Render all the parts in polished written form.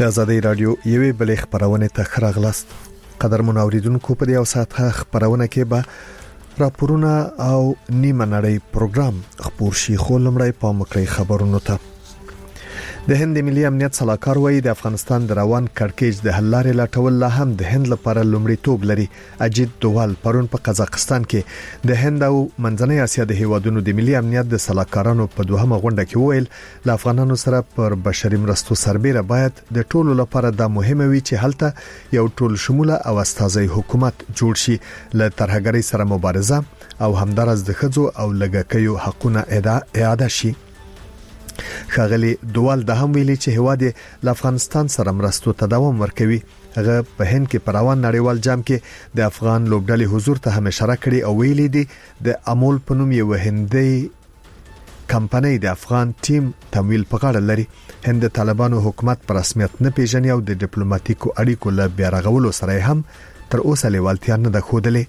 د آزادۍ رادیو یوې بلې خبرونه ته خراغلاست. قدرمن اوریدونکو په دې او ساعته خبرونه کې به راپورونه او نیمه نړۍ پروګرام خبر شي. خو لمړی په مکرې خبرونو ته د هند ملي امنیت صلاحکار وایي د افغانستان د روان کړکېچ د حل لارې لټول لا هم د هند لپاره لومړیتوب لري. اجیت دوال پرون په قزاقستان کې د هند او منځنۍ اسیا د هیوادونو د ملي امنیت د صلاحکارانو په دوهمه غونډه کې وویل ل افغانانو سره پر بشري مرستو سربېره باید د ټولو لپاره د مهمه وي چې هلته یو ټول شموله او استازي حکومت جوړ شي ل ترهګرۍ سره مبارزه او همدارس د خځو او لګکیو حقوقونه اعاده شي. خاغلی دوال د هم ویلي چې هواد له افغانستان سره مرستو ته دوام ورکوي. هغه په هند کې پروان نړیوال جام کې د افغان لوبډلې حضور ته هم اشاره کړې او ویلي دي د امول پنوم یو هندي کمپنۍ د افغان ټیم تمویل په غاړه لري. هند د طالبانو حکومت پر رسمیت نه پیژني او د ډیپلوماټیکو اړیکو له بیارغولو سره هم تر اوسه لیوالتیا نه ده ښودلې.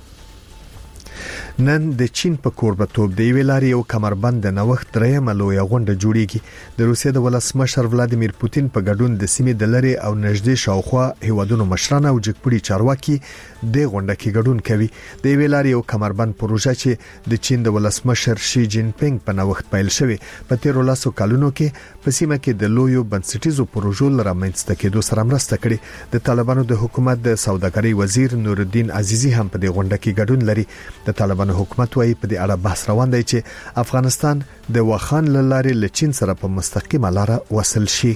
نن د چین په کوربتوب د ویلاري او کمربند د نوښت درېمه لویه غونډه جوړیږي. د روسیې د ولسمشر ولادیمیر پوتین په ګډون د سیمې د لری او نږدې شاوخوا هیوادونو مشران او جګپړي چارواکي د غونډه کې ګډون کوي. د ویلاري او کمربند پروژه چې د چین د ولسمشر شي جین پینګ په نوښت پیل شوی په 13 کلونو کې په سیمه کې د لویو بنسټیزو پروژو لرمنځته کېدو سره مرسته کړې. د طالبانو د حکومت د سوداګرۍ وزیر نور الدین عزیزی هم په دې غونډه کې ګډون لري. د طالبانو حکومت وايي په دې اړه بحث روان دی چې افغانستان د واخان لارې له چین سره په مستقیمه لار وصل شي.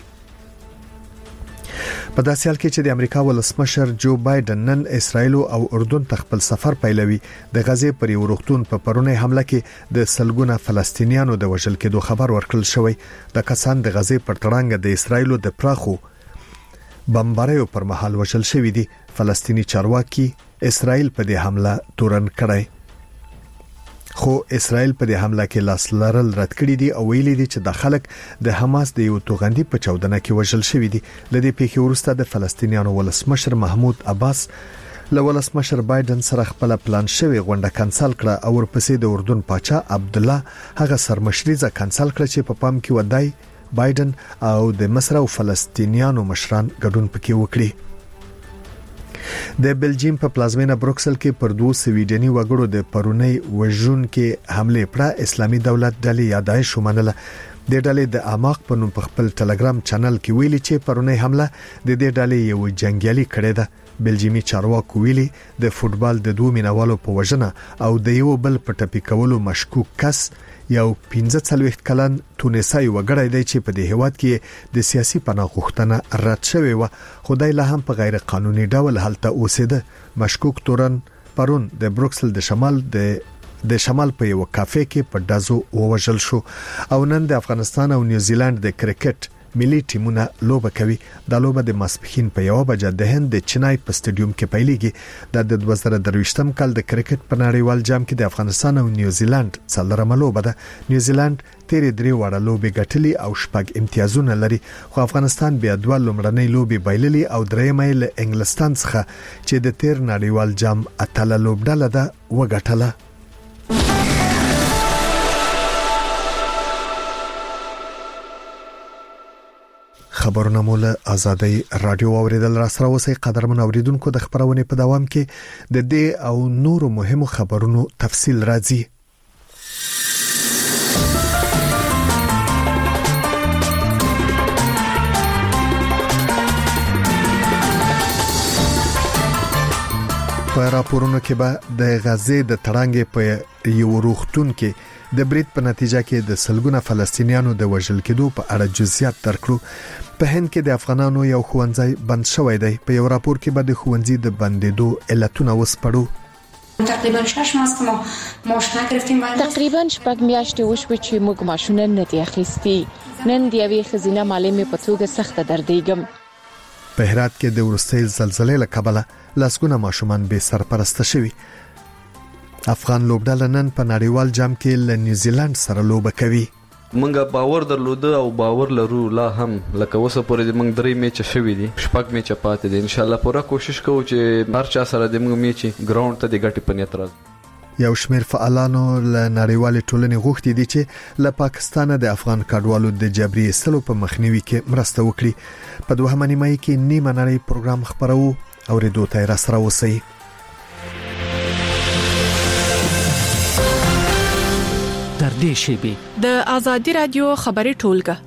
په داسې حال کې چې د امریکا ولسمشر جو بایدن نن اسرائیل او اردن ته خپل سفر پیلوي. د غزې پر یو روغتون په پرونی حمله کې د سلګونه فلسطینیانو د وژل کېدو خبر ورکړل شوی. د کسان د غزې پر تړانګ د اسرائیل د پراخو بمباریو پر مهال وژل شوی دي. فلسطینی چارواکي اسرائیل په دې حمله تورن کړی خو اسرائیل په دې حمله کې لاس لرل رد کړی دي او ویلي دي چې د خلک د حماس د یو توغندي په چاودنه کې وژل شوی دي. لدې پیښې وروسته د فلسطینیانو ولسمشر محمود عباس له ولسمشر بایدن سره خپل پلان شوی غونډه کانسل کړه او ورپسې د اردن پاچا عبد الله هغه سرمشريزه کانسل کړه چې په پام کې ودای بایدن او د مصر او فلسطینیانو مشران ګډون پکې وکړي. د بلجیم په پلازمینه بروکسل کې پر 2 سویډني وګړو د پرونی وژون کې حمله پر اسلامي دولت ډلې یادایش ومنله. د ډلې د اعماق په نوم په خپل ټلګرام چینل کې ویلي چې پرونی حمله د دې ډلې یو جنگیالي کړې ده. بلجیمي چارواکو ویلي د فوتبال د 2 مینوالو په وژنه او د یو بل په ټپي کولو مشکوک کس یو 45 کلن تونسي وګړی دی چې په دې هیواد کې د سیاسي پناه غوښتنه رد شوې و. خدای له هم په غیر قانوني ډول هلته اوسېده. مشکوک تورن پرون د بروکسل د شمال په یو کافه کې په دازو ووژل شو. او نن د افغانستان او نیوزیلند د کرکټ ملي ټیمونه لوبه کوي. د لوبه د ماسپخین په 1 بجه د هند د چنای په سټډیوم کې پیلېږي. د 2023م کال د کرکټ په نړیوال جام کې د افغانستان او نیوزیلند څلورمه لوبه ده. نیوزیلند تیرې 3 وړه لوبې ګټلې او 6 امتیازونه لري. خو افغانستان بیا 2 لومړنۍ لوبې بایللې او درېمه له انګلستان څخه چې د تیر نړیوال جام اتله لوبډله ده وګټله. خبرونه مول آزادۍ رادیو اوریدل را سره اوسې. قدرمن اوریدونکو د خبرونه په دوام کې د دې او نورو مهمو خبرونو تفصیل راځي. په راپورونو کې به د غزې د تړانګې په یو روغتون کې د برید په نتیجه کې د سلګونه فلسطینیانو د وژل کېدو په اړه جزئیات درکړو. په هند کې د افغانانو یو ښوونځی بند شوی دی. په یو راپور کې به د ښوونځي د بندېدو علتونه وسپړو. تقریبا 6 ماست ما ماشین گرفتیم. تقریبا 6 میاشتې وشوي چې موږ ماشونه نه دي اخیستي. نن د یوې خزینه معلمې په توګه سخت دردېږم. په هرات کې د ورستۍ زلزلې له کبله لاسګونه ماشومان به سرپرسته شوي. افغان لوبډله نن په نړیوال جام کې له نیوزیلند سره لوبه کوي. منګه باور درلوده او باور لرو لا هم لکه اوسه پورې موږ 3 میچ شوي دي 6 میچ پاتې دي. ان شاء الله پوره کوشش کوو چې هر چا سره د موږ میچ ګراوند ته د ګټي په نیت راځي. یو شمېر فعالانو له نړیوالې ټولنې غوښتي دي چې له پاکستان د افغان کډوالو د جبري ایستلو په مخنیوي کې مرسته وکړي. په دوهمه نیمه کې نیمه نړۍ پروګرام خبرو او ریډیو ته راسره اوسئ. تر دې شیبې د آزادي رادیو خبري ټولګه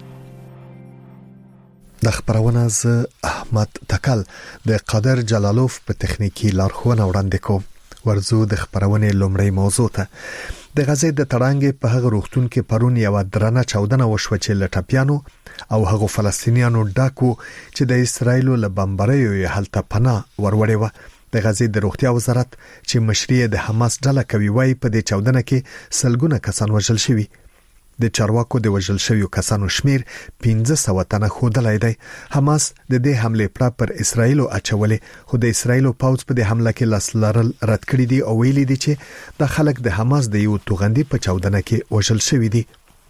د خبرونه ز احمد تکل د قادر جلالوف په تخنیکی لارښوونه وړاندې کوم. ورزو د خبرونه لومړی موضوع ته د غزې د تړانګې په هغه روغتون کې پرون یو درنه چاودنه وشوه چې لټپیانو او هغه فلسطینیانو ډاکو چې د اسرایل له بمباریو یې هلته پناه وروړې و. د غزې د روغتیا وزارت چې مشري د حماس ډله کوي وايي په دې چاودنه کې سلګونه کسان وژل شوي. د چارواکو د وژل شویو کسانو شمیر 1500 تنه خودلای دی. حماس د دې حمله پر اسرایل اچولې خو د اسرایل پوځ په دې حمله کې لاس لرل رد کړی دی او ویلي دي چې د خلک د حماس د یو توغندي په چاودنه کې وژل شوی دی.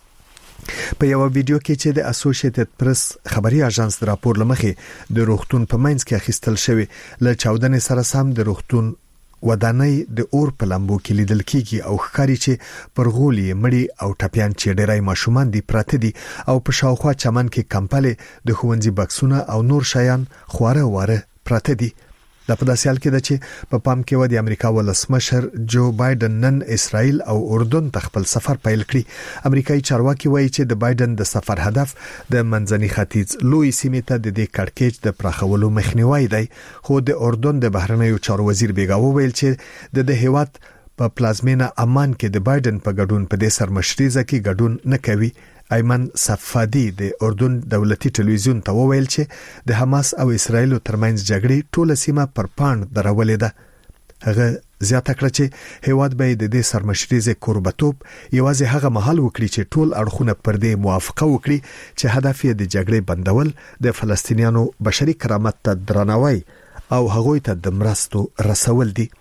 په یو ویډیو کې چې د اسوسییټډ پریس خبري اژانس راپور لمخې د روغتون په منځ کې اخیستل شوی له چاودنې سره سم د روغتون ودانۍ د اور په لمبو کې لیدل کیږي او ښکاری چې پرغولي مړی او ټپيان چې ډیرای ماشومان دي پراته دي او په شاوخوا چمن کې کمپلې د خوندزي بکسونه او نور شیان خواره واره پراته دي. د په داسې حال کې د چې په پام کې و د امریکا ولسمشر جو بایدن نن اسرائیل او اردن ته خپل سفر پیل کړی. امریکایي چارواکي وایي چې د بایدن د سفر هدف د منځني ختیځ لوی سیمې ته د دې کړکېچ د پراخولو مخنیوي دی. خو د اردن د بهرنیو چارو وزیر بیګاو ویل چې د هیواد په پلازمینه عمان کې د بایدن په ګډون په دې سرمشريزه کې ګډون نه کوي. ایمن صفادی د اردن دولتي ټلویزیون ته وویل چې د حماس او اسرایل ترمنځ جګړې ټوله سیمه پر پاند درولې ده. هغه زیاته کړه چې هیواد به د دې سرمشريزه قربتوب یوازې هغه مهال وکړي چې ټول اړخونه پر دې موافقه وکړي چې هدف یې د جګړې بندول د فلسطینیانو بشري کرامت ته درناوی او هغوی ته د مرستو رسول دي.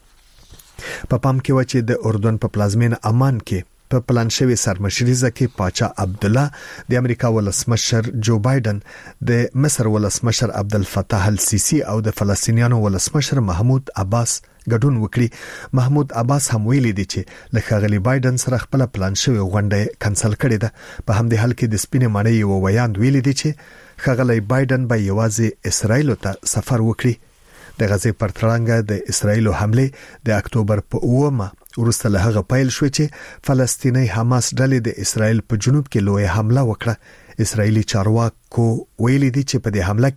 په پام کې و چې د اردن په پلازمینه عمان کې په پلان شوی سرمشريزه کې پاچا عبد الله د امریکا ولسمشر جو بایدن د مصر ولسمشر عبد الفتاح السیسی او د فلسطینیانو ولسمشر محمود عباس ګډون وکړي. محمود عباس هم ویلي دی چې له ښاغلي بایدن سره خپل پلان شوی غونډه کانسل کړې ده. په همدې حال کې د سپینې ماڼۍ یو ویاند ویلي دی چې ښاغلي بایدن به یوازې اسرایل ته سفر وکړي. د غزې پر تړانګه د اسرایل حمله د اکتوبر په 9 وروسته له هغه پیل شو چې فلسطیني حماس ډلې د اسرایل په جنوب کې لوی حمله وکړه. اسرایلی چارواکو ویلي دي چې په دې حمله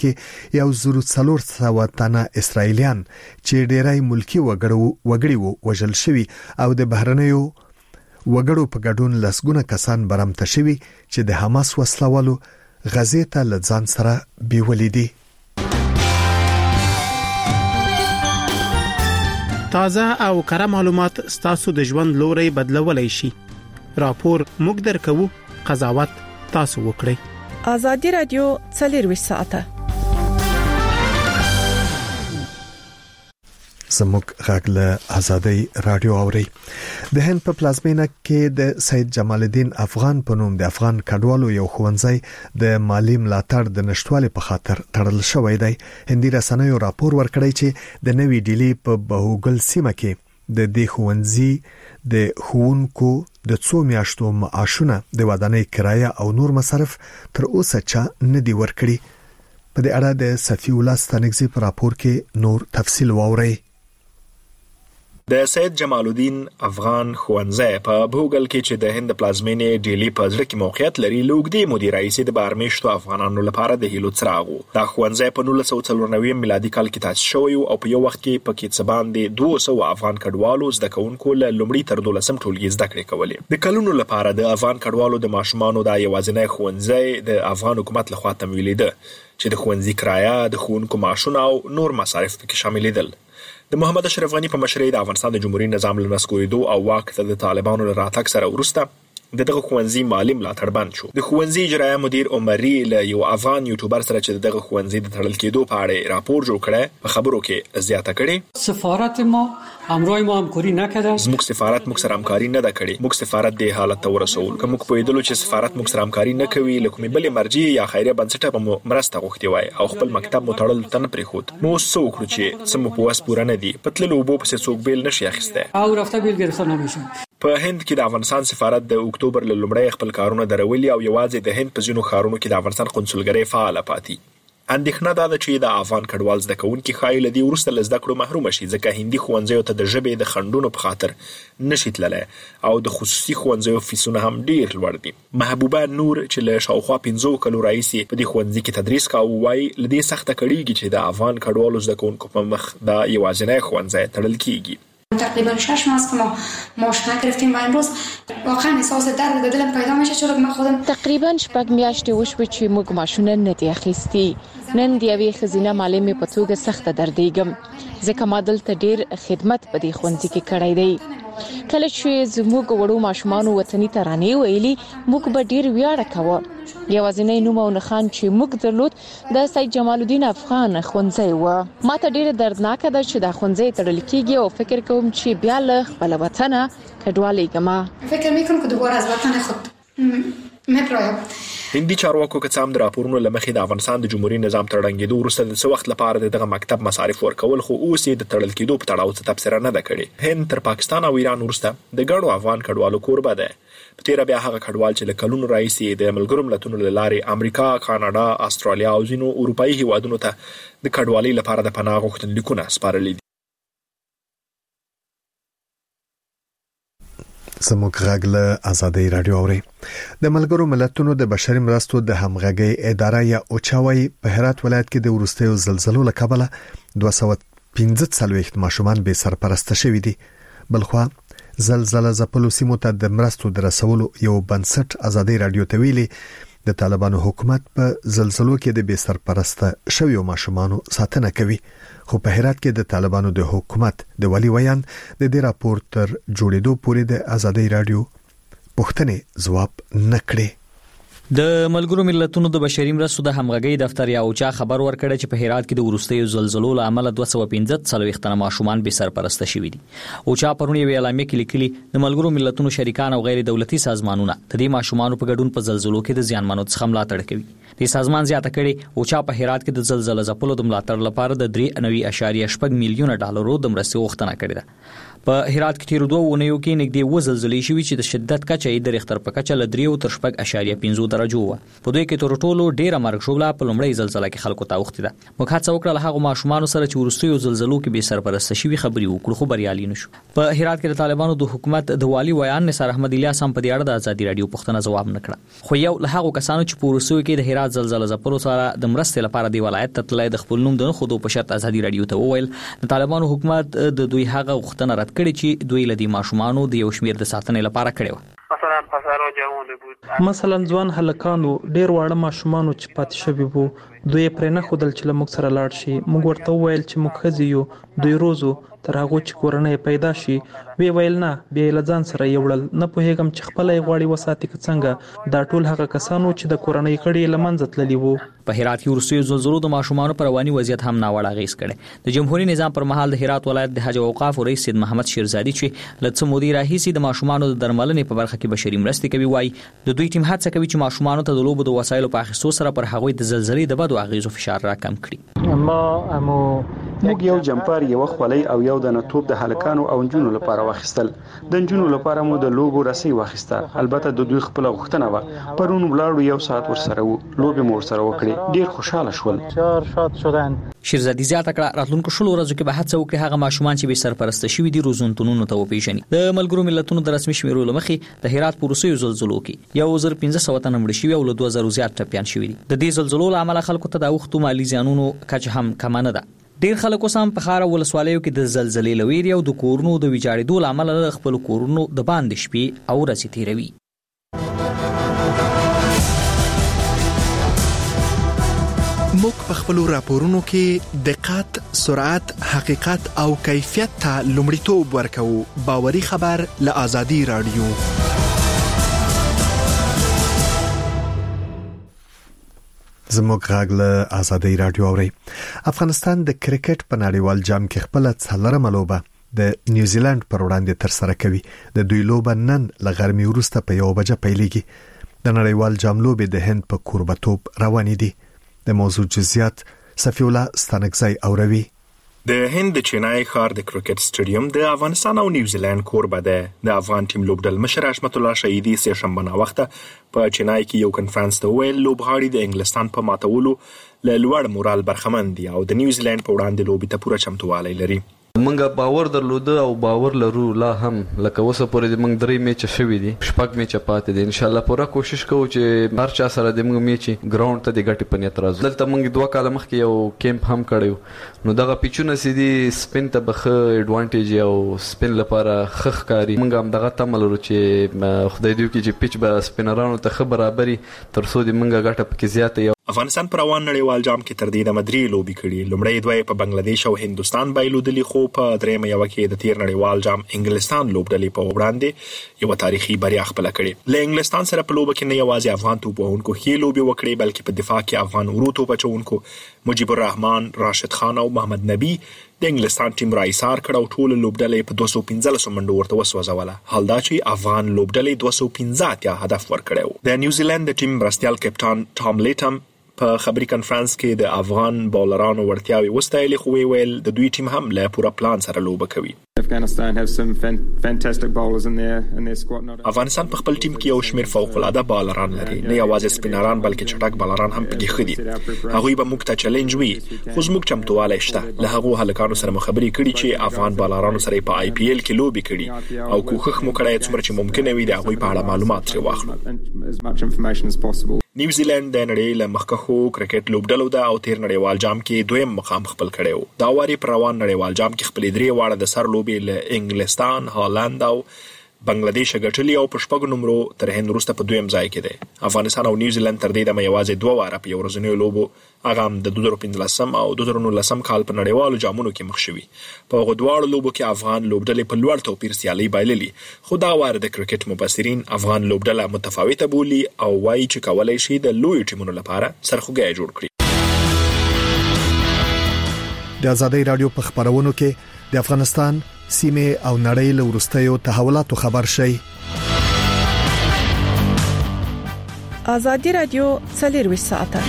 کې 1400 تنه اسرایلیان چې ډیرای ملکی وګړي وژل شوي او د بهرنیو وګړو په ګډون لسګونه کسان برمته شوي چې د حماس وسلوالو غزې ته لځان سره بیولې دي. تازه او کره معلومات ستاسو د ژوند لوري بدلولای شي. راپور موږ درکو، قضاوت تاسو وکړئ. آزادي رادیو 24 ساعته زموږ غږ له آزادۍ رادیو اوري. د هند په پلازمینه کې د سید جمال الدین افغان په نوم د افغان کډوالو یو ښوونځی د مالی ملاتړ د نشټوالي په خاطر تړل شوی دی. هندي رسنیو راپور ورکړی چې د نوې ډیلی په بهوګل سیمه کې د دې ښوونځي د ښوونکو د 2 میاشتو معاشونه د ودانۍ کرایه او نور مصرف تر اوسه چا نه دی ورکړي. په دې اړه د صفی الله ستانګزي په راپور کې نور تفصیل واوري. د سید جمال الدین افغان ښوونځی په بهوګل کې چې د هند پلازمینې ډیلی په ځل کې موقعیت لري، لوګدي مدیرای سي د بارمیشتو افغانانو لپاره د هیلو څراغ و. دا ښوونځی په 1994 میلادي کال کې تاسیس شوی او په یو وخت کې پکې څه باندې 200 افغان کډوالو زده کوونکو له لومړي تر 12م ټولګي زده کړې کولې. د کلونو لپاره د افغان کډوالو د ماشومانو د یوازینی ښوونځی د افغان حکومت لخوا تمویل دی چې د ښوونځي کرایه، د ښوونکو معاشونه او نور مصارف پکې شامل دي. د محمد اشرف غنی په مشرۍ د افغانستان د جمهوریت نظام له نسکورېدو او واک ته د طالبانو راتګ سره وروسته دغه ښوونځي مالی ملاتړ بند شو. د ښوونځي اجرایه مدیر عمري له یو افغان یوټیوبر سره چې دغه ښوونځي د تړل کېدو په اړه راپور جوړ کړی په خبرو کې زیاته کړي. سفارت ما همراه ما همکاری نکرده. زموږ سفارت موږ سره همکاری نه ده کړې. موږ سفارت د حالت ته ورسول. که موږ پوهېدلو چې سفارت موږ سره همکاری نه کوي، له کومې بلې مرجع یا خیریه بنسټه به مو مرسته غوښتې وای او خپل مکتب مو تړلو ته نه پرېښود، نو اوس څه وکړو چې څه مو په وس پوره نه دي؟ په تللو اوبو پسې څوک بیل نشي اخیستی او رفته بیل گرفته نمیشه. په هند کې د افغانستان سفارت د اکتوبر له لومړۍ خپل کارونه درولي او یوازې د هند په ځینو ښارونو کې د افغانستان قونسلګرۍ فعاله پاتې. اندېښنه دا ده چې د افغان کډوال زده کوونکي ښایي له دې وروسته له زده کړو محرومه شي، ځکه هندي ښوونځیو ته د ژبې د خنډونو په خاطر نشي تللی او د خصوصي ښوونځیو فیسونه هم ډیر لوړ دي. محبوبه نور چې له شاوخوا 15 کلو راهیسې په دې ښوونځي کې تدریس کاوه وایي له دې سخته کړېږي چې د افغان کډوالو زده کوونکو په مخ دا یوازینی ښوونځی تړل کېږي. تقریبا 6 ماه است که ما ماشین گرفتیم و امروز واقعا احساس درد دلم پیدا میشه، چون من خودم تقریبا 6 میاشتې وشوي چې موږ ماشونه نه دي اخیستي. نن د یوې ښځینه معلمې په توګه سخته دردېږم، ځکه ما دلته ډیر خدمت په دې ښوونځي کې کړی دی. کله چې زموږ وړو ماشومانو وطني ترانې ویلي، موږ به ډیر ویاړ کوو. یوازینی نوم او نښان چې موږ درلود د سید جمال الدین افغان ښوونځی و. ما ته ډیر دردناک ده چې دا ښوونځی تړل کېږي او فکر کوم چې بیا له خپل وطن کډوالېږم. فکر میکنم که دوباره از وطن خود مپرایم. هندي چارواکو که څه هم د راپورونو له مخې د افغانستان د جمهوریت نظام تر ړنګېدو وروسته د څه وخت لپاره دغه مکتب مصارف ورکول، خو اوس یې د تړل کېدو په تړاو څه تبصره نه ده کړې. هند تر پاکستان او ایران وروسته د ګڼو افغان کډوالو کوربه ده. په تیره بیا هغه کډوال چې له کلونو راهیسې د ملګرو ملتونو له لارې امریکا، کاناډا، استرالیا او ځینو اروپایي هیوادونو ته د کډوالۍ لپاره د پناه غوښتنلیکونه سپارلي دي. زموږ غږ له آزادۍ رادیو اوري. د ملګرو ملتونو د بشري مرستو د همغږۍ اداره یا اوچاوي په هرات ولایت کې د ورستیو زلزلو له کبله 215 ماشومان به سرپرسته شوي دي. بلخوا زلزلہ ځپلو سیمو ته د مرستو د رسولو یو بنسټ آزادۍ رادیو ته ویلي د طالبانو حکومت په زلزلو کې د بے سرپرسته شویو ماشومانو ساتنه کوي، خو په هرات کې د طالبانو د حکومت د ولی ویان د دې راپور تر جوړېدو پورې د آزادۍ رادیو پوښتنې ځواب نکړي. د ملګرو ملتونو د بشري مرستو د همغږۍ دفتر یا اوچا خبر ورکړ چې په هرات کې د ورستیو زلزلو له امله 215 تنه ماشومان به سرپرسته شوي دي. اوچا پرون یو اعلامیه کې لیکلي د ملګرو ملتونو شریکان او غیر دولتي سازمانونه د دې ماشومانو په ګډون په زلزلو کې د زیانمنو څخه ملاتړ کوي. د سازمان زیاته کړي اوچا په هرات کې د زلزلې ځپلو د ملاتړ لپاره د 3.8 میلیونه ډالرو د مرستې غوښتنه کړې ده. په هرات کې تیر 2 اونیو کې نږدې و زلزلې شوې چې د شدت کچه یې د ریختر په کچه له 3 تر 5.5 درجو و. په دوی کې تر ټولو ډیره مرګ شوله په لومړۍ زلزلې کې خلکو ته وخت ده. موږ هڅه وکړه له هغه ماشومان سره چې ورستیو زلزلو کې به سرپرسته شوي خبري وکړو، خو بریالي نشو. په هرات کې د طالبانو د حکومت د والی ویان نثار احمد الیاس هم په دې اړه د آزادۍ رادیو پوښتنه ځواب نکړه. خو یو له هغه کسانو چې په ورستیو کې د هرات زلزلې ځپلو سره د مرستې لپاره دی ولایت ته تللی د خپل نوم د خودو په شرط آزادۍ رادیو ته وویل د طالبانو حکومت د دوی هغه غوښتنه رد کړې چې دوی د ماشومانو د یو شمیر د ساتنې لپاره کړي و. مثلا ځوان هلکانو ډیر واړه ماشومانو چې پاتې شوي وو، دوی پرې نه خودل چې موږ سره لاړ شي. موږ ورته وویل چې موږ خزي یو، دوی روزو تر هغه چې کورنۍ پیدا شي. وی ویل نه، بیا له ځان سره یوړل. نه پوهېږم چې خپل غواړي وساتي که څنګه. دا ټول هغه کسانو چې د کورنۍ کړي لمنځه تللی وو. په هرات کې ورستیو زلزلو د ماشومانو پر رواني وضعیت هم ناوړه اغیز کړي. د جمهوریت نظام پر مهال د هرات ولایت د حج او اوقاف رئیس سید محمد شیرزادي چې لڅ مودي راهیسي د ماشومانو د درملنې په برخه کې بشري مرستې کوي، وایي د دوی ټیم هڅه کوي چې ماشومانو ته د لوبو د وسایلو په اخیستو سره پر هغوی د زلزلې د بدو اغیزو فشار را کم کړي. موږ یو جمپر، یو خولۍ او یو د نتوب د هلکانو او نجونو لپاره واخیستل. د نجونو لپاره مو د لوبو رسۍ واخیسته. البته د دوی خپل غوښتنه و. پرون ولاړو یو ساعت ورسره وو، لوبې مو ورسره وکړې، ډیر خوشاله شول. شیرزادي زیاته کړه راتلونکو شلو ورځو کې به هڅه وکړي هغه ماشومان چې به سرپرسته شوي دي روزنتونونو ته وپیژني. د ملګرو ملتونو د رسمي شمیرو له مخې د هرات په ورستیو زلزلو کې 1500 تنه مړه شوي او له 2000 زیات ټپیان شوي دي. د دې زلزلو له امله خلکو ته د اوختو مالی زیانونو کچه هم کم نه ده. ډیر خلک اوس هم په خار ولسوالیو کې د زلزلې لویری او د کورونو د ویجاړېدو له امله خپل کورونو د باندې شپې او ورځې تیروي. موږ په خپل راپورونو کې دقت، سرعت، حقیقت او کیفیت ته لومړیتوب ورکوو. باوري خبر له آزادۍ رادیو. زموږ غږ له آزادۍ رادیو اوري. افغانستان د کرکټ په نړیوال جام کې خپل څلورمه لوبه د نیوزیلند پر وړاندې تر سره کوي. د دوی لوبه نن ل غرمې وروسته په 1 بجه پیلېږي. د نړیوال جام لوبې د هند په کوربتوب روانې دي. د موضوع جزئیات صفی الله ستانکزی اوروي. د هند د چینای ښار د کرکټ سټیډیم د افغانستان او نیوزیلند کوربه ده. د افغان ټیم لوبډل مشر حشمت الله شهیدی سه شنبه نا وخته په چینای کې یو کنفرانس ته ویل لوبغاړي د انګلستان په ماتولو له لوړ مورال برخمن دي او د نیوزیلند په وړاندې لوبې ته پوره چمتووالی لري. منګه باور درلوده او باور لرو لا هم لکه اوسه پورې د منګ درې میچ شوي دي 6 میچ پاتې دي. ان شاء الله پوره کوشش کوو چې هر چا سره د منګ میچ ګراوند ته د ګټې په نیت راځو. دلته منګ 2 کال مخکې یو کیمپ هم کړیو نو دغه پیچونه سيدي سپین ته بخ ایڈوانټیج او سپین لپاره خخ کاری. منګ هم دغه تمل ورو چې خدای دې کې چې پیچ به سپینرانو ته خبرابري تر څو د منګ ګټه پکې زیاته. افغانستان پر روان نړیوال جام کې تر دې د مدري لوبي کړي. لومړی دوی په بنگلاديش او هندستان بایلودلي خو په درېمه یو کې د تیر نړیوال جام انګلستان لوبډلې په وړاندې یو تاریخي بریا خپل کړي. له انګلستان سره په لوبه کې نه یوازې افغان توپونکو هي لوبي وکړي بلکې په دفاع کې افغان ورو توپچونکو مجيب الرحمن، راشد خان او محمد نبی د انګلستان ټیم رایسار کړه او ټول لوبډلې په 215 منډو ورته وسوځوله. حال دا چې افغان لوبډلې 215 یا هدف ورکړو. د نیوزیلند ټیم مرستيال کپټان ټام لیټم په خبري کانفرنس کې د افغان بولرانو ورتیاوي وستایل خو ویل د دوی ټیم هم له پورا پلان سره لوبه کوي. Afghanistan have some fantastic bowlers in their squad. افغانستان په خپل ټیم کې یو شمېر فوق العاده بالران لري. نه یوازې سپینران بلکې چټک بالران هم پکې خدي. هغه به موږ ته چیلنج وي. خو زموږ چمتواله شته. له هغه هلکانو سره مخابري کړي چې افغان بالرانو سره په IPL کې لوبي کړي او کوښښ مو کړی څومره چې ممکن وي د هغه په اړه معلومات ترې واخلو. نیوزیلند د نړۍ له مخکښو کرکټ لوبډلو ده او تیر نړیوال جام کې دویم مقام خپل کړی و. دا واری پر روان نړیوال جام کې خپل درې واړه د سر لوبې له انګلستان، هالند او بنگلاديش غټلی او په شپږ نمبرو تر هند وروسته په دویم ځای کې دی. افغانستان او نیوزیلند تر دې د یوازې 2 واره په ورځنیو لوبو هغه د 2015 او 2019 کال په نړیوالو جامونو کې مخ شوي. په هغه دواړو لوبو کې افغان لوبډلې په لوړ توپیر سیالي بایللي. خو دا واره د کرکټ مبصرین افغان لوبډله متفاوته بولي او وایي چې کولای شي د لوی ټیمونو لپاره سرخوږی جوړ کړي. د آزادۍ رادیو په خبرونو کې د افغانستان سیمه او نړۍ له وروستیو تحولاتو خبر شي. آزادۍ رادیو 24 ساعته.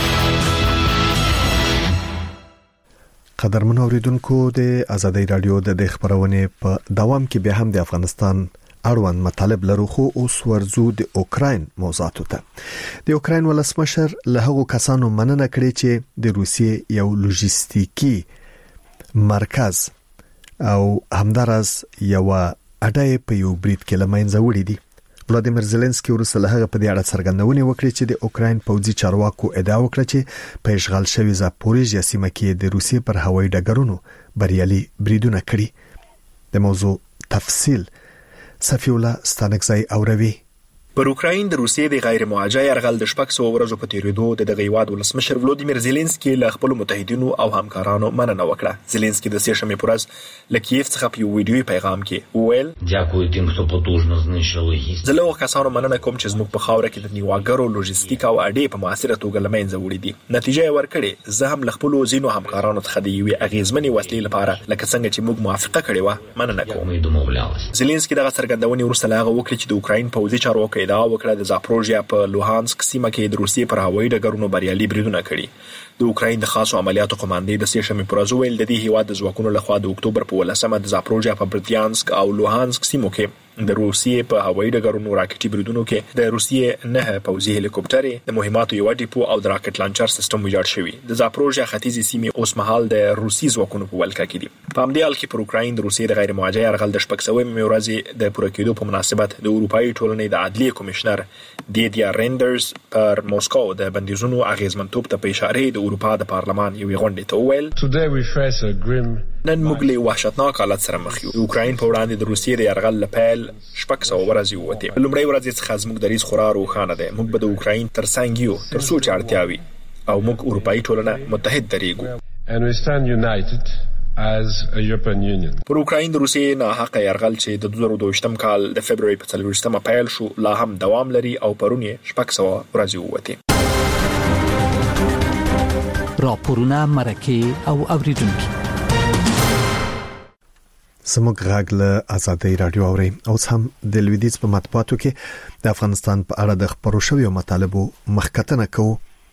قدرمن اوریدونکو د آزادۍ رادیو د خبرونې په دوام کې به هم د افغانستان اړوند مطالب لرو. خو اوس ورزو د اوکراین موضوعاتو ته. د اوکراین ولسمشر له هغو کسانو مننه کړې چې د روسیې یو لوجستیکي مرکز او همدارس یو اډای په یو برید کې لمنځه وړي دي. ولادیمیر زيلنسکي ورسره له هغه په دې اړه څرګندونه وکړه چې د اوکراین پوځي چارواکو ادعا وکړه چې په اشغال شوی زاپوریژیا سیمه کې د روسیې پر هوایي ډګرونو بریالي بریدونه کړي. د موضوع تفصیل صفی الله ستانکزی اوروي. پر اوکراین د روسیې د غیر معاهده يرغل د 600 ورځو په تیریدو د هیواد ولسمشر ولادیمیر زيلنسکي له خپل متحدینو او همکارانو مننه وکړه. زيلنسکي د سه شنبه پر ورځ له کیف څخه په ویډیوي پیغام کې وویل ďakujem tým kto potúžno zničili زه له کسانو مننه کوم چې زموږ په خاوره کې د نیواګرو لوجستیک او اډې په موثره توګه لمنځه وړي دي. نتیجه یې ورکړې. زه هم له خپل زینو همکارانو څخه د یوې اغیزمنې وسلې لپاره لکه څنګه چې موږ موافقه کړې و مننه کوم. زيلنسکي دغه څرګندونه ورسره هغه وکړه چې د اوکراین پوځي چارواکو ادعا وکړه د زاپروژیا په لوهانسک سیمه کې د روسیې پر هوایي ډګرونو بریالي بریدونه کړي. د اوکراین د خاصو عملیاتو قوماندې د سه شنبه پر ورځ ویل د دې هیواد د ځواکونو لخوا د اکتوبر په 18 د زاپروژیا په برتیانسک او لوهانسک سیمو کې د روسیې په هوایي ډګرونو راکټي بریدونو کې د روسیې نه پوځي هلیکوپټرې د مهماتو یو ډیپو او د راکټ لانچر سیستم ویجاړ شوی. د زاپروژیا ختیځي سیمې اوس مهال د روسي ځواکونو په ولکه کې دي. په همدې حال کې پر اوکراین د روسیې د غیر معاهده يرغل د 600 ورځې د پوره کېدو په مناسبت د اروپאי ټولنې د عدلیه کمشنر دیدیا رندرز پر موسکو د بندیزونو اغیزمنتوب ته په اشاره د اروپا د پارلمان یو غونډه ته وویل نن موږ له وحشتناک حالت سره مخ یو. اوکراین په وړاندې د روسیې د يرغل لپاره 600 ورځې وته. لومړی ورځ څخه زموږ دریځ خورا روښانه ده. موږ به د اوکراین ترڅنګ یو تر څو چې اړتیا وي او موږ اروپאי ټولنه متحد درېږو. And we stand united as a European Union. پر اوکراین د روسیې نه حق يرغل چې د 2022 کال د فبرवरी په 24 پیل شو لا هم دوام لري او پرونی 600 ورځې وته. راپورونه مرکه او اوریدونکو سموږ غږ له آزادۍ رادیو اوري او هم د لویدیځ په مطبوعاتو کې د افغانستان په اړه د خبرو شویو مطالبو مخکتنه کوو.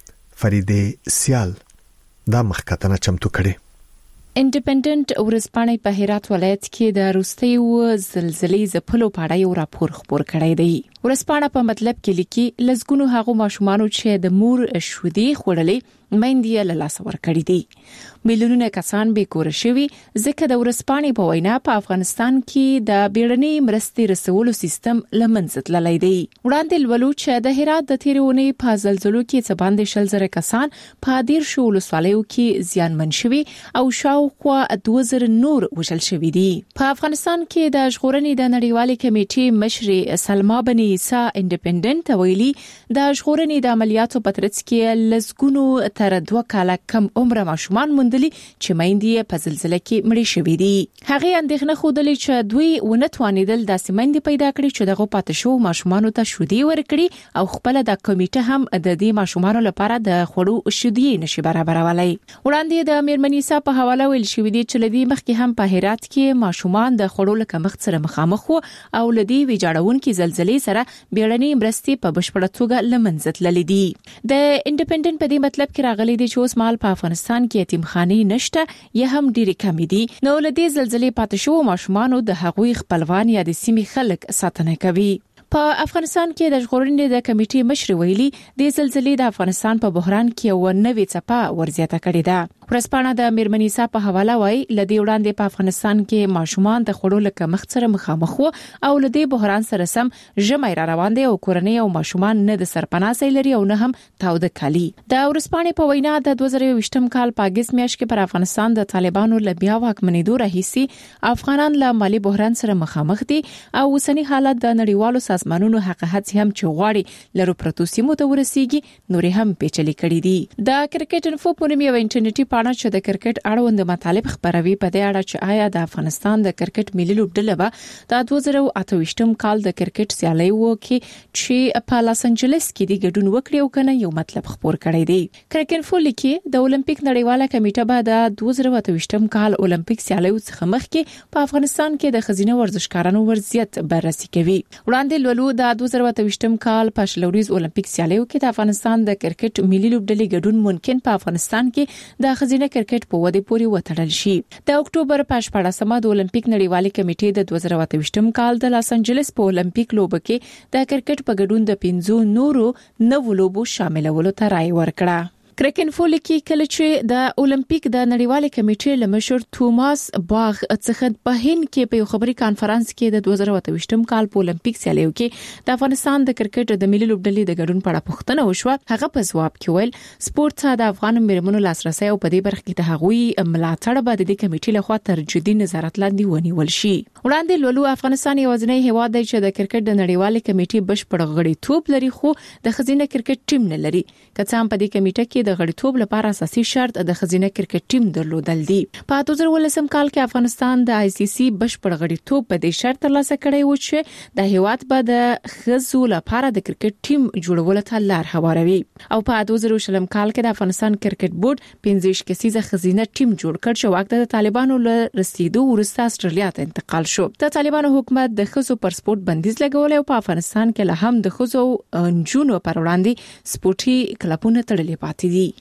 فریده سیال دا مخکتنه چمتو کړي. انډیپندنت ورځپاڼې په هرات ولایت کې د روستیو زلزلې ځپلو په اړه یو راپور خپور کړی دی. ورځپاڼه په مطلب کې لیکي لږګونو هغه ماشومان چې د مور شودې خوړلې مېندې له لاس ورکړې دي. میلیونونه کسان به کور شوي ځکه د ورځپاڼې په وینا په افغانستان کې د بیړنۍ مرستې رسولو سیستم لمنځه تللی دی. وړاندې ولو چې د هرات د تیرونې په زلزلو کې څه باندې 100 کسان په 13 ولسوالیو کې زیانمن شوي او شاوخوا 2000 نور وژل شوي دي. په افغانستان کې د ژغورنې د نړیوالې کمیټې مشر سلما بن عیسی انډیپندنت ویلي د ژغورنې د عملیاتو په ترڅ کې لږګونو تر 2 کاله کم عمر ماشومان موندلي چې مېندې په زلزلې کې مړې شوې دي. هغه اندېښنه خوده چې دوی ونتوانیدل د سیمندې پیدا کړي چې دغه پاتې شو ماشومان ته شودې ورکړي او خپل د کمیټه هم د دې ماشومان لپاره د خوړو شودې نشي برابرولای. وړاندې د میرمنیسا په حواله ویل شوې دي چې لدی مخکې هم په هرات کې ماشومان د خوړو لکمخ سره مخامخ وو او لدی ویجاړونکو زلزلې سره بیړنۍ مرستې په بشپړه توګه لمنځه تللې دي. د انډیپندنت په دې مطلب کې راغلي دي چې اوس مال په افغانستان کې یتیمخانې نشته یا هم ډېری کم دي. نو لدی زلزلې پاتې شو ماشومان د هغوی خپلوان یا د سیمې خلک ساتنه کوي. په افغانستان کې د ژغورنې د کمیټې مشر ویلي د زلزلې د افغانستان په بحران کې یو نوې څپه ورزیاته کړې ده. ورسپانه د میرمنیسا په حواله وایي لدی وړاندې په افغانستان کې ماشومان د خوړو لکه مخ سره مخامخ وو او لدی بحران سره سم ژمای را روان دي او کورنۍ او ماشومان نه د سرپناسۍ لري او نه هم تاوده کالي. د ورسپانه په وینا د 2020م کال په اگست میاشت کې پر افغانستان د طالبانو لبیا واکمنېدو راهیسي افغانان له مالی بحران سره مخامخ دي او اوسنی حالت د نړیوالو سازمانونو حقیقت هم چې غواړي لرو پروتو سیمو ته ورسیږي نورې هم پیچلې کړې دي. د کرکټ انفو پونم یو انټرنیټي پاڼه چې د کرکټ اړوند مطالب خبروي په دې اړه چې آیا د افغانستان د کرکټ ملي لوبډله به د 2028م کال د کرکټ سیالي وکړي چې په لاس انجلس کې د ګډون وکړي او کنه یو مطلب خبر کړی دی. کرکټ انفو لیکي د اولمپیک نړیواله کمیټه به د 2028م کال اولمپیک سیالي څخه مخکې په افغانستان کې د خزینه ورزشکارانو وضعیت بررسي کوي. وړاندې ولو د 2028م کال په شلوريز اولمپیک سیالیو کې د افغانستان د کرکټ ملي لوبډلې ګډون ممکن په افغانستان کې د خزینه کرکټ په وده پورې وتړل شي. د اکتوبر په 14مه د اولمپیک نړیوالې کمیټې د 2028م کال د لاس انجلس په اولمپیک لوبه کې د کرکټ په ګډون د 15 نورو نوو لوبو شاملولو ته رائے ورکړه. کرکټ لیکي کله چې د اولمپیک د نړیوالې کمیټې لمشر توماس باغ څخه په هند کې په خبري کانفرنس کې د 2028م کال په اولمپیک سیالیو کې د افغانستان د کرکټ د ملي لوبډلې د ګډون په اړه پوښتنه وشوه. هغه په ځواب کې ویل سپورت ته د افغان میرمنو لاسرسي او په دې برخه کې د هغوی ملاتړ به د کمیټې لخوا تر جدي نظارت لاندې ونیول شي. وړاندې لولو افغانستان یوازینی هیواد دی چې د کرکټ د نړیوالې کمیټې بشپړ غړیتوب لري خو د خزینه کرکټ ټیم نه لري. کڅ هم په دې کمیټه کې د غړیتوب لپاره اساسي شرط د خزینه کرکټ ټیم درلودل دي. په 2018 کال کې افغانستان د ICC بشپړ غړیتوب په دې شرط ترلاسه کړی و چې د هیواد په د خزو لپاره د کرکټ ټیم جوړولو ته لار هواروي. او په 2020 کال کې د افغانستان کرکټ بورډ 15 کسیزه خزینه ټیم جوړ کړ چې وخت د طالبانو له رسیدو وروسته استرالیا ته انتقال شو. د طالبانو حکومت د خزو پر سپورت بندیز لګول او په افغانستان کې له هم د خزو انجونو پر وړاندې سپورتي کلبونه تړلې پاتې دي.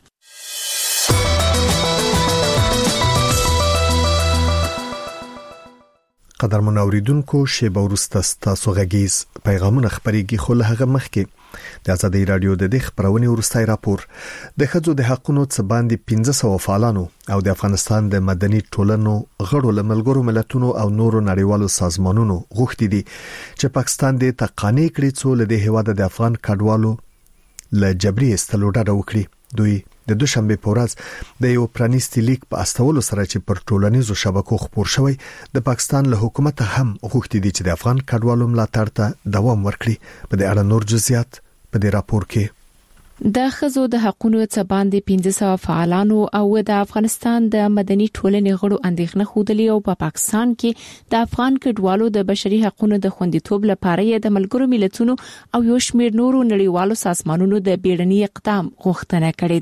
قدرمن اوریدونکو شیبه ورسته ستاسو غږیز پیغامونه خبرېږي خو له هغه مخکې د آزادۍ رادیو د خبرونې ورستای راپور د خځو د حقوقو څخه باندې 1500 فعالانو او د افغانستان د مدني ټولنو غړو له ملګرو ملتونو او نورو نړیوالو سازمانونو غوښتي دي چې پاکستان د تقانې کړي څو له هیواده د افغان کډوالو له جبري استلو ډډه وکړي. دوی د دوشنبه په ورځ د یو پرانیستي لیک په استولو سره چې پر ټولنیزو شبکو خبر شوی د پاکستان له حکومت هم غوښتي دي چې د افغان کډوالو ملاتړ ته دوام ورکړي. په دې اړه نور جزئیات په دې راپور کې. د خزو د حقوقو څخه باندې 1500 فعالانو او د افغانستان د مدني ټولنې غړو اندېښنه خوده او په پاکستان کې د افغان کډوالو د بشري حقوقو د خوندیتوب لپاره د ملګرو ملتونو او یو شمېر نورو نړیوالو سازمانونو د بیړني اقدام غوښتنه کړې ده.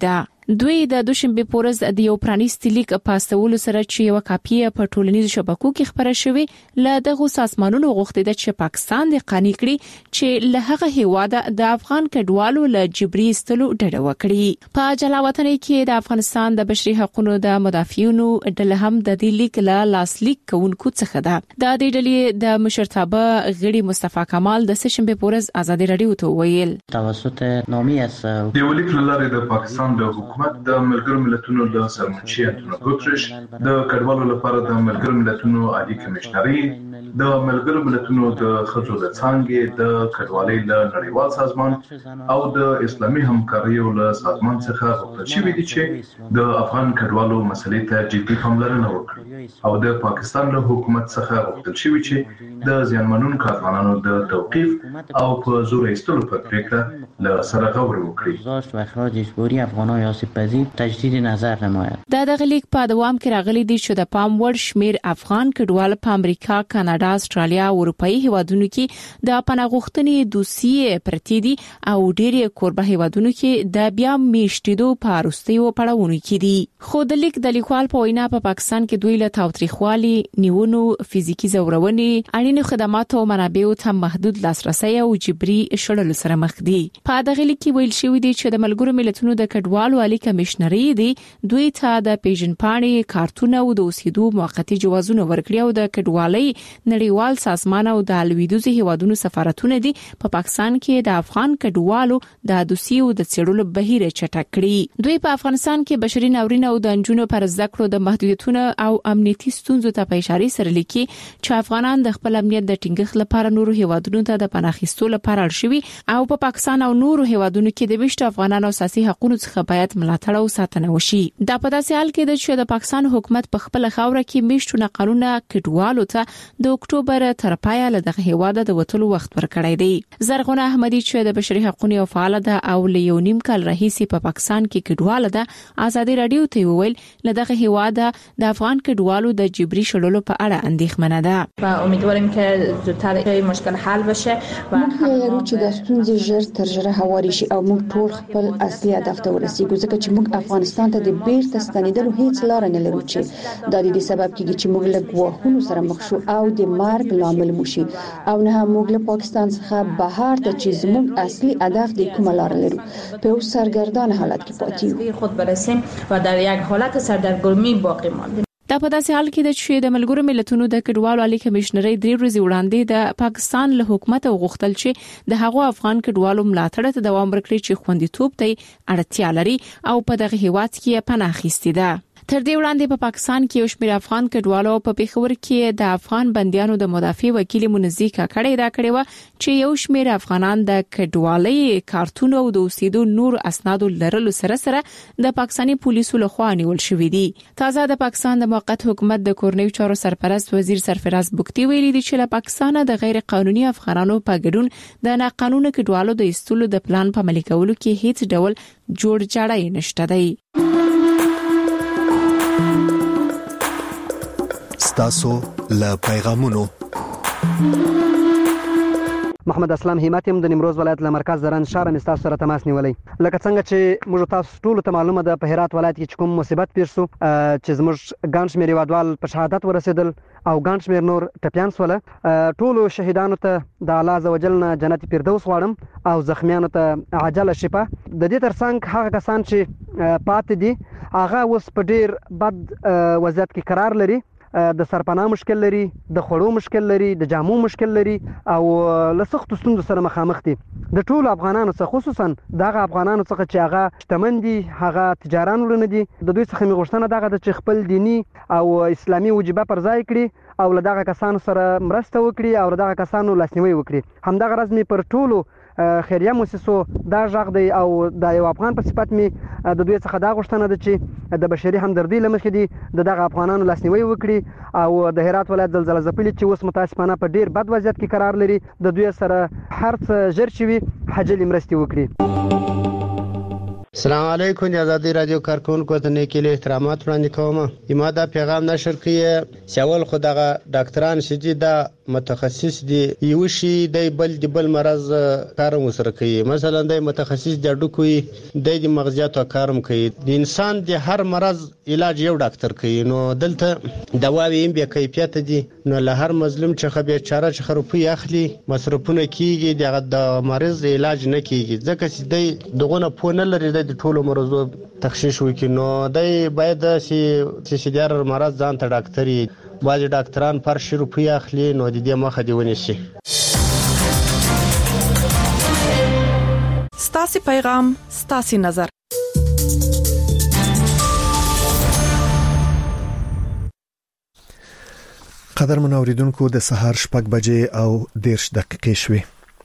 دوی د دوشنبه پورز د یو پرانیستي لیک پاستولو سره چې یو کاپیه په ټولنیزو شبکو کې خبره شوې ل دغه سازمانونو غوښتي چې پاکستان د قانوني کړي چې له هغه هیواده د افغان کډوالو له جبري استلو ډډه وکړي. په جلاوطن کې د افغانستان د بشري حقوقو د مدافعینو ډله هم د دې لیک له لاسلیک کوونکو څخه ده. د دې ډلې د مشرتابه غړي مصطفی کمال د سشنبه پورز آزادي رادیو ته ویل توسط نامي اس د ولیک لاره د پاکستان د حکومت د ملګرو ملتونو د سرمنشي انټونیو ګوتریش د کډوالو لپاره د ملګرو ملتونو عالی کمشنري د ملګرو ملتونو د خځو د څنګه د کډوالۍ له نړیوال سازمان او د اسلامي همکاریو له سازمان څخه غوښتل شوی دی چې د افغان کډوالو مسلې ته جدي پاملرنه وکړي او د پاکستان له حکومت څخه غوښتل شوی چې د زیانمنونکو کارمندانو د توقيف او په زور ایستلو په پریکړه له سره غور وکړي و اخراج اجباري افغانان آسیب پذیر تجدید نظر نماید. د لیک په دوام کې راغلي دي چې د پام وړ شمیر افغان کډوال په امریکا، کاناډا، استرالیا او اروپאי هیوادونو کې د پناه غوښتنې دوسیې پرتې دي او ډېری کوربه هیوادونو کې د بیا میشتیدو په وروستیو پړاوونو کې دي. خو د لیک د لیکوال په وینا په پاکستان کې دوی له تاوتریخوالي، نیونو، فزیکی زورونې، اړینو خدماتو او منابعو ته محدود لاسرسي او جبري شړلو سره مخ دي. په دغه لیک کې ویل شوی دی چې د ملګرو ملتونو د کډوالو عالی کمشنري دی دوی ته د پیژنپاڼې کارتونه او د اوسېدو موقتی جوازونه ورکړي او د کډوالۍ نړیوال سازمان او د لویدیځ هیوادونو سفارتونه دي په پاکستان کې د افغان کډوالو د دوسیو د څېړلو بهیر چټک کړي. دوی په افغانستان کې بشري ناورین او د انجونو پر زده کړو د محدودیتونو او امنیتي ستونزو ته په اشاره سره لیکي چې افغانان د خپل امنیت د ټینګښت لپاره نورو هیوادونو ته د پناه اخیستو لپاره اړ شوي او په پاکستان او نورو هیوادونو کې د وشت افغانانو اساسي حقوقو څخه باید ملاتړ او ساتنه وشي. دا په داسې حال کې ده چې د پاکستان حکومت په خپل خاوره کې میشتونه قانونه کډوالو ته د اکتوبر تر پایه له دغه هیواده د وټلو وخت ورکړی دی. زرغونه احمدي چې د بشري حقوقو فعال ده او له یو نیم کال راهیسې په پاکستان کې کډوال ده آزادي رادیو ته ویل له دغه هیواده د افغان کډوالو د جبري شړلو په اړه اندېښمنه ده و امیدواریم که زودتر مشکل حل بشه و موږ چې د ستونزې ژر تر ژره هواري شي او موږ ټول خپل اصلي هدف ته ورسیږو ځکه چې موږ افغانستان ته د بیرته ستنېدلو هیڅ لار نه لرو چې دا د دې سبب کیږي چې موږ له ګواښونو سره مخ شو او د مرګ لامل مو شي او نه موږ له پاکستان څخه بهر ته چې زموږ اصلي هدف د کومه لار لرو په یو سرګردان حالت کې پاتې یو خود برسیم و در یک حالت سردرگمی باقی ماندیم. دا په داسې حال کې چې د ملګرو ملتونو د کډوالو عالی کمشنري 3 ورځې وړاندې د پاکستان له حکومت غوښتل چې د هغو افغان کډوالو ملاتړ ته دوام ورکړي چې خوندیتوب ته اړتیا لري او په دغه هیواد کې پناه اخیستي ده. تر دې وړاندې په پاکستان کې یو شمېر افغان کډوالو په پیښور کې د افغان بنديانو د مدافع وکیل منزی کاکړی دا کړی و چې یو شمېر افغانان د کډوالۍ کارتونو او د اوسېدو نور اسناد لرلو سره د پاکستاني پولیسو لخوا نیول شوې دي. تازه د پاکستان د موقت حکومت د کورنیو چارو سرپرست وزیر سرفراز بوکتی ویلي دي چې له پاکستان د غیر قانوني افغانانو په ګډون د ناقانونه کډوالو د ایستلو د پلان په عملي کولو کې هیڅ ډول جوړ جاړی نشته دی. تاسو له پیغامونو محمد اسلام همتیم د نیمروز ولایت له مرکز درن شهر مستاسو سره تماس نیولې لکه څنګه چې موږ تاسو ټول ته معلومه ده په هرات ولایت کې کوم مصیبت پیښ شو چې زموږ ګڼ شمېر هیوادوال په شهادت ورسېدل او ګڼ شمېر نور ټپیان شول. ټولو شهیدانو ته د الله عزوجل نه جنت فردوس غواړم او زخمیانو ته عاجله شفا. د دې ترڅنګ هغه کسان چې پاتې دي هغه اوس په ډیر بد وضعیت کې قرار لري. د سرپناه مشکل لري، د خوړو مشکل لري، د جامو مشکل لري او له سختو ستونزو سره مخامخ دي. د ټولو افغانانو څخه خصوصا دغه افغانانو څخه چې هغه شتمن دي، هغه تجاران ورونه دي، د دوی څخه مې غوښتنه دغه ده چې خپل دینی او اسلامي وجیبه پر ځای کړي او له دغه کسانو سره مرسته وکړي او له دغه کسانو لاسنیوي وکړي. همدغه راز مې پر ټولو خیریه مؤسسو دا غږ دی او د یو افغان په صفت مې د دوی څخه دا غوښتنه ده چې د بشري همدردۍ له مخې دي دغه افغانانو لاسنیوي وکړي او د هرات ولایت زلزله ځپلي چې اوس متاسفانه په ډیر بد وضعیت کې قرار لري د دوی سره هر څه ژر شي حاجلې مرستې وکړي. السلام علیکم د آزادی رادیو کارکونکو ته نیکی له احترامات وړاندې کوم. ما دا پیغام نشر کړی چې اول خو دغه ډاکټران چې دا متخصص دي یو شي د بل مرز کارم وسره کوي. مثلا د متخصص د ډوکوي د مغزیات کارم کوي. د انسان د هر مرز علاج یو ډاکټر کوي. نو دلته دواوی هم به کیفیت دي. نو له هر مظلوم چې خبر چاره چې خروپي اخلي مصرفونه کیږي د مریض علاج نه کیږي ځکه چې دغه پونه لري د ټولو مرزو تخصیص وکړي. نو دای باید چې دار مرز ځان ته ډاکټري باج ډاکټران پر شروپي اخلي. نو د دې مخه دی ونیسي. ستاسو پیغام ستاسو نظر. قدرمن اوریدونکو د سهار 6 بجې او 10 دقیقې شوې.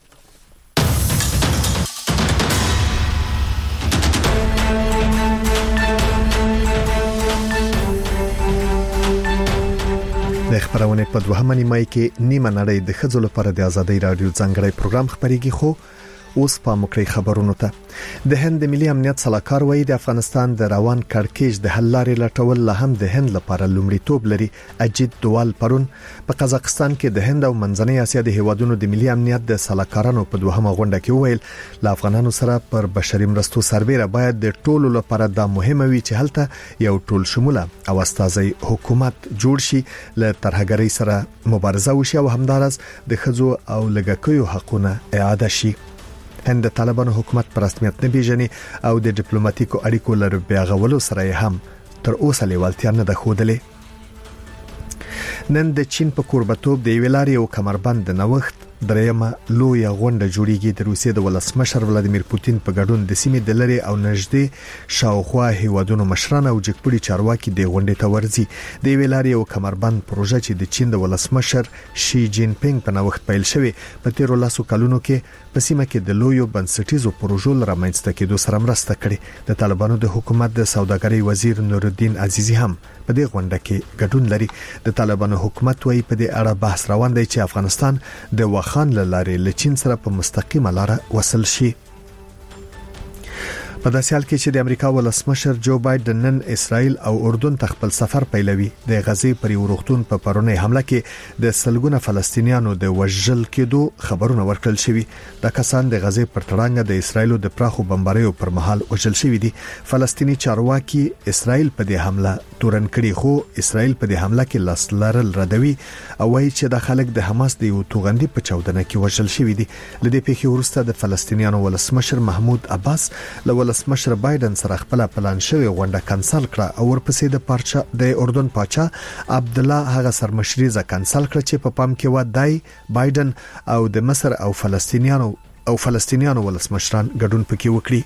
د خبرونه په دوهمه نیمه کې نیمه نړۍ د خځو لپاره د ازادۍ رادیو څنګه پروګرام خبريږي. خو اوس په مکرې خبرونو ته د هند ملي امنیت صلاحکار وایي د افغانستان د روان کړکېچ د حل لارې لټول لا هم د هند لپاره لومړیتوب لري. اجید دوال پرون په قزاقستان کې د هند او منځنۍ اسیا د هیوادونو د ملي امنیت د صلاحکارانو په دوهمه غونډه کې وویل ل افغانانو سره پر بشري مرستو سربېره باید د ټولو لپاره د مهمه وي چې هلته یو ټول شموله او استازي حکومت جوړ شي ل ترهګرۍ سره مبارزه وشي او همدارس د خځو او لګکیو حقوقونه اعاده شي. هند د طالبانو حکومت پر رسمیت نه پیژني او د ډیپلوماټیکو اړیکو لر بیاغولو سره هم تر اوسه لیوالتیا نه ده ښودلې. نن د چین په کوربتوب د ویلاري او کمربند د نوښت درېمه لویه غونډه جوړیږي. د روسیې د ولسمشر ولادیمیر پوتین په ګډون د سیمې د لری او نږدې شاوخوا هیوادونو مشران او جګپړي چارواکي د غونډې ته ورځي. د ویلاري او کمربند پروژه چې د چین د ولسمشر شي جین پینګ په نوښت پیل شوی په 13 کلونو کې په سیمه کې د لویو بنسټیزو پروژو لرمنځته کېدو سره مرسته کړې. د طالبانو د حکومت د سوداګرۍ وزیر نور الدین عزیزی هم په دې غونډه کې ګډون لري. د طالبانو حکومت وايي په دې اړه بحث روان دی چې افغانستان د وخان لارې لچین سره په مستقیمه لار وصل شي. په داسې حال کې چې د امریکا ولسمشر جو بایدن نن اسرائیل او اردن ته خپل سفر پیلوي. د غزې پر وروختون په پرونی حمله کې د سلګونه فلسطینیانو د وژل کېدو خبرونه ورکړل شوي. د کسان د غزې پر تړانګه د اسرائیل د پراخو بمباریو پر مهال وژل شوي دي. فلسطینی چارواکي اسرائیل په دې حمله تورن کړي خو اسرائیل په دې حمله کې لاس لرل ردوي او وايي چې د خلک د حماس د یو توغندي په چاودنه کې وژل شوي دي. لدې پیښې وروسته د فلسطینیانو ولسمشر محمود عباس له ولسمشر بایدن سره خپل پلان شوی غونډه کانسل کړه او ورپسې د اردن پاچا عبد الله هغه سرمشري ځکه کانسل کړ چې په پام کې و دای بایدن او د مصر او فلسطینیانو ولسمشران ګډون پکې وکړي.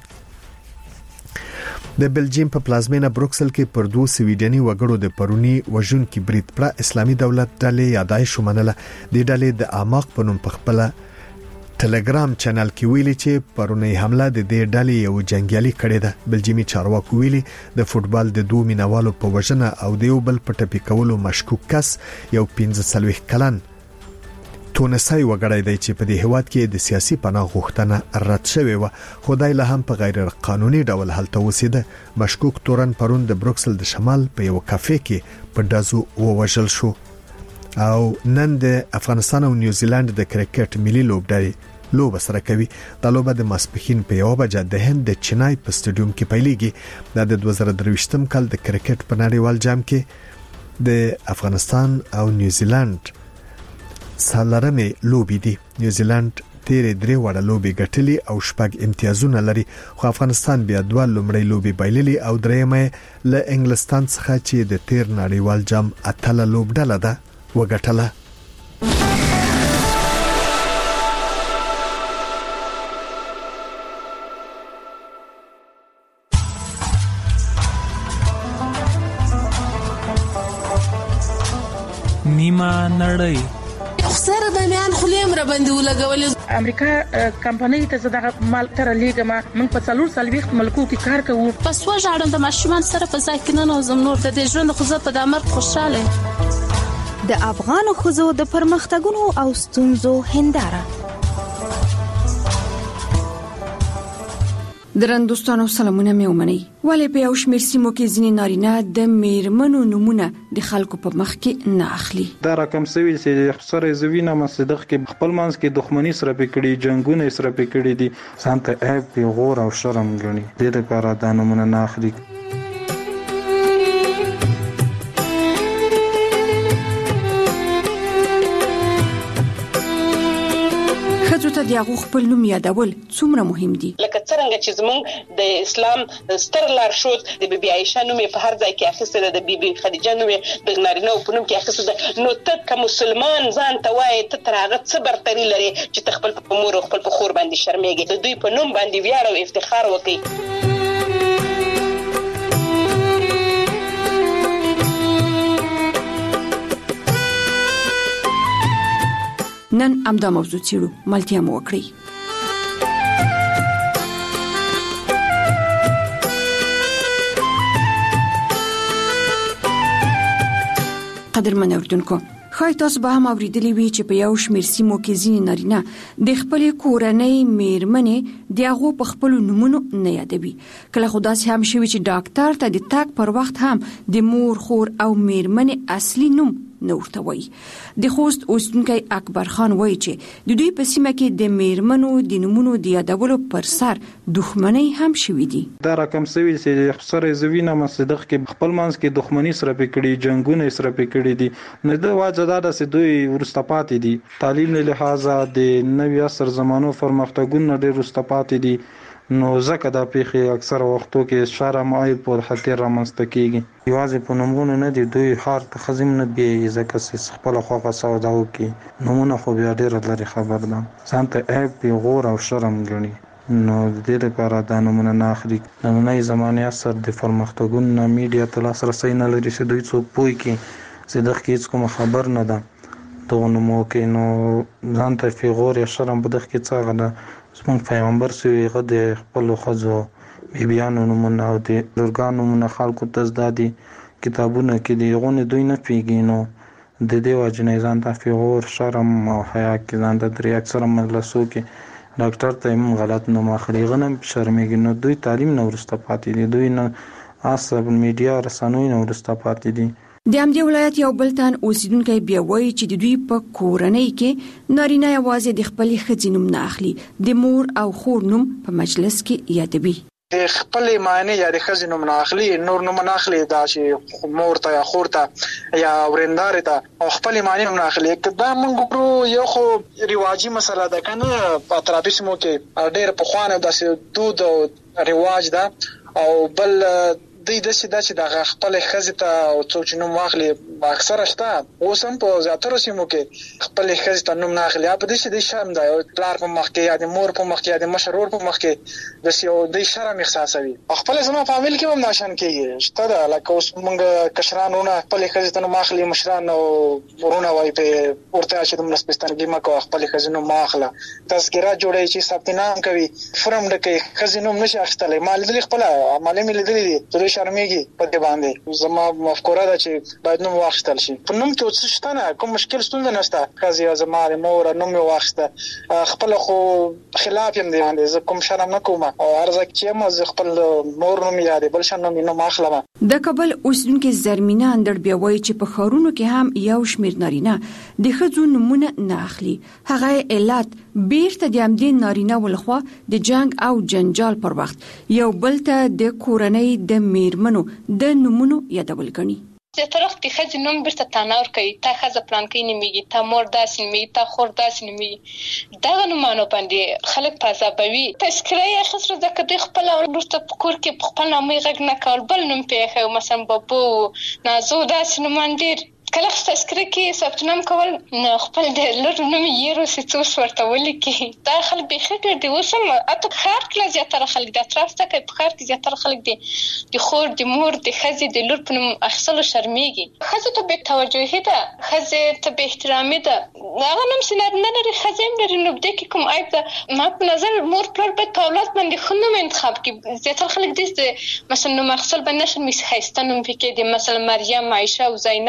د بلجیم په پلازمینه بروکسل کې پر 2 سویډني وګړو د پرونی وژونکي برید پر اسلامي دولت ډلې یادای شومنله. د ډلې د اعماق په نوم په خپل ټلګرام چینل کې ویلي چې پرونی حمله د دې ډلې یو جنگیالي کړې ده. بلجیمي چارواکو ویلي د فوتبال د 2 مینوالو په وژنه او د یو بل په ټپي کولو مشکوک کس یو 15 کلن تونسي وګړی دی چې په دې هواد کې د سیاسي پناه غوښتنه رد شوې و. خدای له هم په غیر قانوني ډول هلته وسیده. مشکوک تورن پرون د بروکسل د شمال په یو کافې کې په دازو ووژل شو. او نن د افغانستان او نیوزیلند د کرکټ ملي لوبډلې لوبه سره کوي. د لوبه د ماسپخین په 1 بجه د هند د چنای په سټډیوم کې پیلېږي. د 2023م کال د کرکټ په نړیوال جام کې د افغانستان او نیوزیلند سالرمې لوبې دي. نیوزیلند تیرې 3 وړه لوبې ګټلې او 6 امتیازونه لري خو افغانستان بیا 2 لومړی لوبې بایللې او درېمه له انګلستان څخه چې د تیر نړیوال جام اتله لوبډله ده وګټله. نیمه نړۍ سره د میان خلیم را باندې ولګول. امریکا کمپنۍ ته زړه مال تر لیګما موږ په 4 ملکو کې کار کوو. پس وژاړم د ماشومان سره په ځای کې نه نوزم نور د دې ژوند خو زه په دامر خوشاله. د افغان خزو د پرمختګونو او ستونزو هنداره درندوستانو سلامونه مې ومنئ. ولې په یو شمېر سیمو کې ځینې نارینه د میرمنو نومونه د خلکو په مخ کې نه اخلي؟ دا رقم سوي چې سره زوینه مصدق کې خپل منځ کې دښمنی سره پکړي، جنگونه سره پکړي دي، ځانته عیب په غور او شرم ګڼي. دې لپاره دا نومونه نه اخلي. خځو ته د هغو خپل نوم یادول څومره مهم دي؟ لکه څنګه چې زموږ د اسلام ستر لارښود د بیبي عائشه نوم په هر ځای کې اخیستل، د بیبي خدیجه نوم د نارینه په نوم کې اخیستل. نو ته که مسلمان ځان ته وایې ته تر هغه څه برتري لري چې ته خپل په مور او خپل په خور باندې شرمېږې؟ د دوی په نوم باندې ویاړ او افتخار وکړي. نن امدا موضوع چیرو ملتیا مو وکړي. قدرمن اوردونکو، خای تاسو به هم اوریدلی وی چې په یو شمېر سیمو کې ځینې نارینه د خپلې کورنۍ میرمنې د هغو په خپلو نومونو نه یادوي. کله خو داسې هم شوي چې ډاکټر ته د تګ پر وخت هم د مور، خور او میرمنې اصلي نوم نه ورته وایي. د خوست اوسیدونکی اکبر خان وایي چې د دوی په سیمه کې د میرمنو د نومونو د یادولو پر سر دښمنۍ هم شوي دي. دا رقم سوي چې سره زوینه مصدق کې خپل منځ کې دښمنی سره پکړي، جنگونه سره پکړي دي. نه د واجب دا چې دوی ورسته پاتې دي. تعلیم له لحاظه د نوي عصر زمانو پرمختګونه ډېر ورسته پاتې دي. نو ځکه دا پیښې اکثر وختو کې شرم عیب او خطر رامنځته کیږي. یوازې په نومونو نه دي، دوی هر تخزم نه بیایي ځکه چې خپل خوغه سودا وکي. نومونه خو بیا ډېر لري خبر ده، ځانته عیب په غور او شرم ګڼي. نو د دې لپاره دا نومونه نه اخلي. نننۍ زمانې اثر د پرمختګونو میډیا ته لاسرسی نه لري چې دوی څوک پوه کړي چې دغه هیڅ کوم خبر نه ده دغه نومو کې. نو ځانته په غور یا شرم په دغه کې څه ده. زموږ پیغمبر سوی هغه د خپلو ښځو بیبیانو نومونه او د لورګانو نومونه خلکو ته زده دي، کتابونه کې دي، هغونه دوی نه پوهېږي. نو د دې وجې نه ځان ته په غور، شرم او حیا کې ځان ته درې اکثره مجلسو کې ډاکټر ته هم غلط نوم اخلي، هغه نه شرمېږي. نو دوی تعلیم نه وروسته پاتې دي، دوی نه عصب میډیا رسنیو نه وروسته پاتې دي. د همدې ولایت یو بل تن اوسیدونکی بیا وایي چې د دوی په کورنۍ کې نارینه یوازې د خپلې ښځې نوم نه اخلي، د مور او خور نوم په مجلس کې یادوي. د خپلې معنی یا د ښځې نوم نه اخلي، نور نوم نه اخلي. دا چې مور ته یا خور ته یا ورندارې ته او خپلې معنی نوم نه اخلي. دا موږ ګورو یو خو رواجي مسله ده که نه. په اطرافي سیمو کې ډېر پخوانه داسې دود او رواج ده. او بل دوی داسې ده چې دغه خپلې ښځې ته او څوک چې نوم واخلي اکثره شته، اوس هم په زیاترو سیمو کې خپلې ښځې ته نوم نه اخلي. په دې چې دوی شرم ده، پلار په مخ کې یا د مور په مخ کې یا د مشر ورور په مخ کې داسې یو دوی شرم احساسوي. خپله زما فامیل کې هم ناشن کېږي، شته ده. لکه اوس موږ کشران ورونه خپلې ښځې ته نوم اخلي، مشران او ورونه وایي ورته چې دومره سپېڅلګي مه کوه، خپلې ښځې نوم مه اخله. تذکره جوړوي چې ثبت نام کوي، فرم ډکوي، ښځې نوم نشي اخیستلی. ما لیدلي، خپله عملې مې لیدلي دي چې دوی شرمېږي په دې باندې. زما مفکوره ده چې باید نوم واخیستل شي. په نوم کې څه شته نه، کوم مشکل ستونزه نشته. ښځې زما د مور نوم یې واخیسته، خپله خو خلاف یم دی باندې، زه کوم شرم نه کوم. او هر ځای چې یم زه خپل مور نوم یا د بل شان نوم اخلم. د کابل اوسیدونکي زرمینه اندړ بیا وایي چې په ښارونو کې هم یو شمېر نارینه د ښځو نومونه نه اخلي. هغه علت بیرته د همدې نارینه ولخوا د جنگ او جنجال پر وخت یو بل ته د کورنۍ د میرمنو د نومونو یادول ګڼي. زیاتره وخت د ښځې نوم بیرته تناور کوي، تا ښځه پلانکۍ نومیږي، تا مور داسې نومیږي، تا خور داسې نومیږي. دغه نومانو باندې خلک په عذابوي. تذکره یې اخیستله ځکه دوی خپله وروسته په کور کې په خپل نامه غږ نه کول، بل نوم پې ایښی، مثلا بابو، نازو، داسې نومان ډېر. کله چې تذکره کې ثبت نام کول، نو خپل د لور نوم یې هېر وسي، څه اوس ورته ولیکي. دا خلک بیخي ډېر دي. اوس هم حتی په ښار کې زیاتره خلک دي، اطراف ته کوي، په ښار کې زیاتره خلک دي د خور، د مور، د ښځې د لور په نوم اخیستلو شرمېږي. ښځې ته بې توجهي ده، ښځې ته بې احترامي ده. هغه نوم چې نارینه لري ښځې هم لري، نو دې کې کوم عیب ده؟ ما په نظر مور پلار باید په اولاد باندې ښه نوم انتخاب کړي. زیاتره خلک داسې مثلا نوم اخیستل باندې نه شرمېږي، ښایسته نوم پکې دي، مثلا مریم، عایشه او زینب، داسې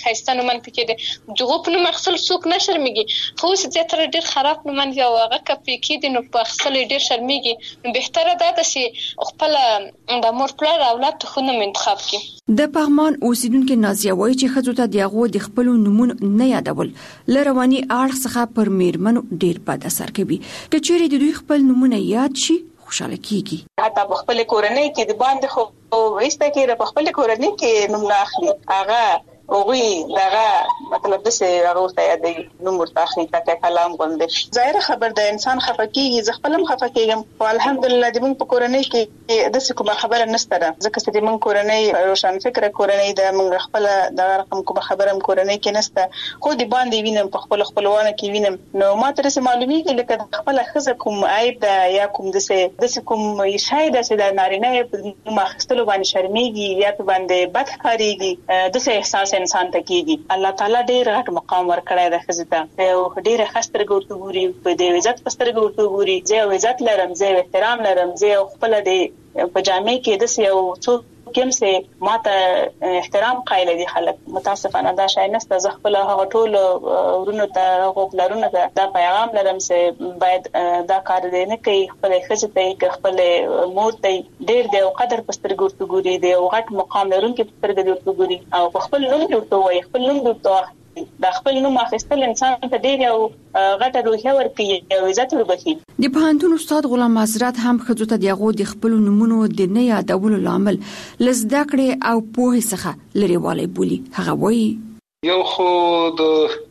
خاصه نومن پکې دي دغه په نوم اخصل څوک نه شرمېږي خو چې تر ډیر خراب نومن یو هغه کپی کې دي نو په اخصل ډیر شرمېږي نو بهتره ده چې خپل د مور پلار اولاد ته خو نوم انتخاب کړي د پغمان اوسیدونکو نازیه وایي چې ښځو ته دغه د خپل نومونو نه یادول لرواني اړخ څخه پر میرمنو ډیر بد اثر کوي کچېرې د دوی خپل نومونه یاد شي خوشاله کیږي حتی په خپل کورنۍ کې د باندې خو وایسته کې په خپل کورنۍ کې نوم نه اخلي هغه اوغي دغه مطلب د څه راوته یادي نوم ورتاخلي تکه کلام غونډه ظاهر خبر د انسان خفقيږي ز خپلم خفقيږم او الحمدلله د موږ په کورنۍ کې د څه کومه خبره نشته ده ځکه چې د موږ کورنۍ روشن فکر کورنۍ د موږ خپل د رقم کومه خبره کورنۍ کې نشته خو د باندې وینم په خپل خپلوانه کې وینم نو ما تر څه معلومیږي لکه خپل خزه کوم عیب ده یا کوم د څه کوم شاید چې د نارینه په مخستلو باندې شرمېږي یا په باندې بد ښکارېږي د څه احساس انسان ته کیږي الله تعالی ډېر غټ مقام ورکړی د خزه ته او ډېر خستر ګورته ګوري په دې عزت پستر ګورته ګوري زه عزت لرم زه احترام لرم زه خپل دې په جامع کې د یو څو کوم څه ماته احترام قایل دي خلک متاسفانه دا شای نسته ز خپل هغه ټول ورونو ته غوښلرونه دا پیغام لرم چې باید دا کار دې نه کوي خپل خزه ته خپل مور ته ډېر د قدر پستر ګورته ګوري دی او غټ مقام لرونکي پستر ګورته ګوري او خپل نوم ورته وایي خپل نوم ورته د خپل نوم اخیستل انسان ته ډېر یو غټه روحیه ورکوي او عزت وربخي د پوهنتون استاد غلام حضرت هم ښځو ته دغه د خپل نومونو د نه یادولو لامل لزده کړې او پوهې څخه لريوالی بولي هغه وایي یو خو د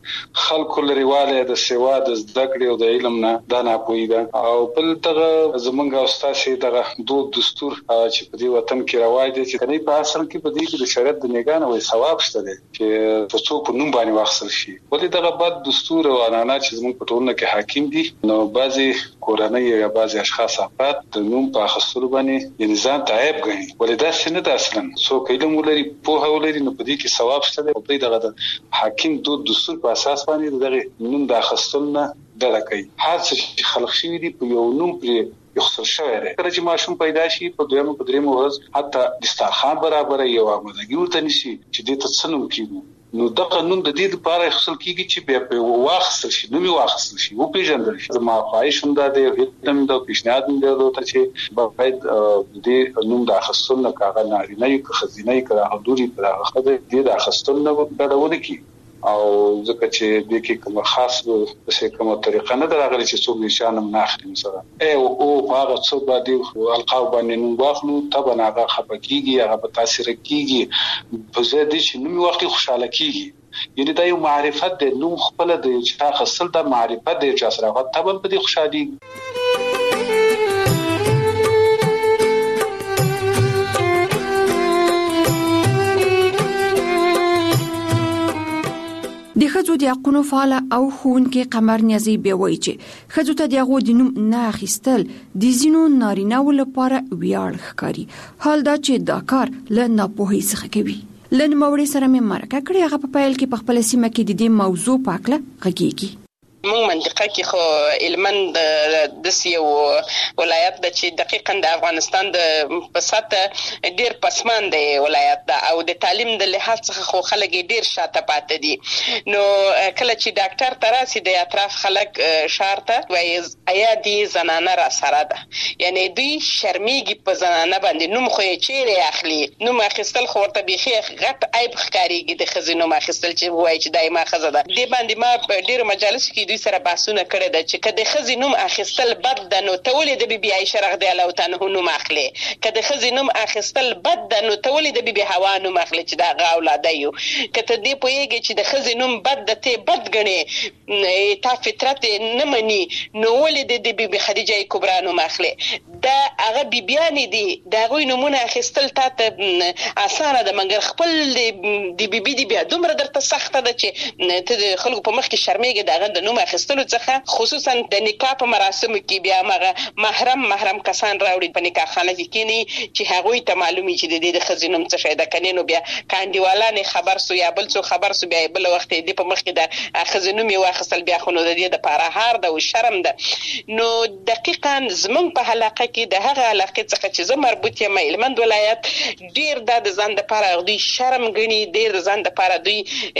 خلکو لريواله د سیوا د زده کړې او د علم نه دا نه پوي دا او بل دغه زمونږ استاد دغه دوه دستور چې په دې وطن کې رواج دي چې کني په اصل کې په دې کې د شریعت د نگاه او ثواب شته دي چې په څو په نوم باندې واخصل شي ولې دغه بد دستور او عنعنات چې زمونږ په ټولنه کې حاکم دي نو بعضي کورنۍ یا بعضي اشخاص افراد د نوم په اخستلو باندې د نظام تعیب غني ولې دا څنګه ده اصلا څو علم ولري په هولري نو په دې کې ثواب شته دي او دغه حاکم دوه دستور په اساس باندې دغه نوم د اخستل نه ډډه کوي هر څه خلق شوی دی په یو نوم پرې یخسر شوی دی کله چې ماشوم پیدا شي په دویمه په دریمه ورځ حتی دسترخوان برابر یو آمادګي ورته نشي چې دې ته څه نوم کیږي نو دغه نوم د دې لپاره خپل کیږي چې بیا په واخصل شي نو می واخصل شي او پیژندل شي زما خواهش هم ده د هیڅ د پیشنهاد هم ده چې باید د نوم د اخستل نه کاغه نارینه یو خزینه کړه حضوري پر هغه د اخستل نه ډډهونه کی او ځکه چې د کې کوم خاص څه کومه طریقه نه درغلي چې څوک نشانم نه اخلي مثلا او هغه څو باندې القاب باندې نو واخلو طبعا هغه خپکیږي هغه په تاثیر کیږي په زیات چې نو وخت خوشاله کیږي یعنی دا یو معرفت د نو خپل د اجرا خپل د معرفت د اجرا سره طبعا په دې خوشالي د ښځو د حقونو فعاله او ښوونکې قمر نیازي بیا وایي چې ښځو ته د هغو د نوم نه اخیستل د ځینو نارینه‌وو لپاره ویاړ ښکاري حال دا چې دا کار له ناپوهۍ څخه کوي له نوموړي سره مې مرکه کړې هغه په پیل کې په خپله سیمه کې د دې موضوع په هکله غږېږي موږ منطقه کې خو علماً د یو ولایت د چې دقیقاً د افغانستان د پساته ډیر پسمان دی ولایت دا او د تعلیم د لحاظ څخه خو خلک ډیر شاته پاتې دي نو کله چې ډاکټر تراسي د اطراف خلک شارته وایي ایا دی زنانه را سره ده یعنی دوی شرمېږي په زنانه باندې نوم خو یې چیرې اخلي نوم اخیستل خو ورته بیخي غټ عیب ښکارېږي د ښځې نوم اخیستل چې وایي چې دایما ښځه ده دې باندې ما په ډیرو مجالسو کې دوی سره بحثونه کړي ده چې که د ښځې نوم اخیستل بد ده نو ته ولې د بیبي عایشه رضی الله تعالی عنها نوم اخلي که د ښځې نوم اخیستل بد ده نو ته ولې د بیبي حوا نوم اخلي چې د هغه اولاده یو که ته دې پوهېږې چې د ښځې نوم بد ده ته بد ګڼې تا فطرت نه مني نو ولې د بیبي خدیجه کبرا نوم اخلي دا هغه بیبیانې دي د هغوی نومونه اخیستل تا ته اسانه ده مګر خپل د بیبي دی بیا دومره درته سخته ده چې ته د خلکو په مخ کې شرمېږې د هغه د نوم واخیستلو څخه خصوصا د نکاح په مراسمو کې بیا مغه محرم کسان راوړي په نکاح خانه کې کینی چې هغه ته معلومي چې د خزینوم څه شي د کنينو بیا کاندیوالانه خبر سو یا بل څه خبر سو بیا بل وخت دی په مخ کې د خزینوم واخیستل بیا خو نو د دې د پاره هار د شرم ده نو دقیقاً زمون په حلقه کې د هغه علاقه څخه چې زه مربوط یم هلمند ولایت ډیر د ځان د پاره دوی شرم غني ډیر د ځان د پاره دوی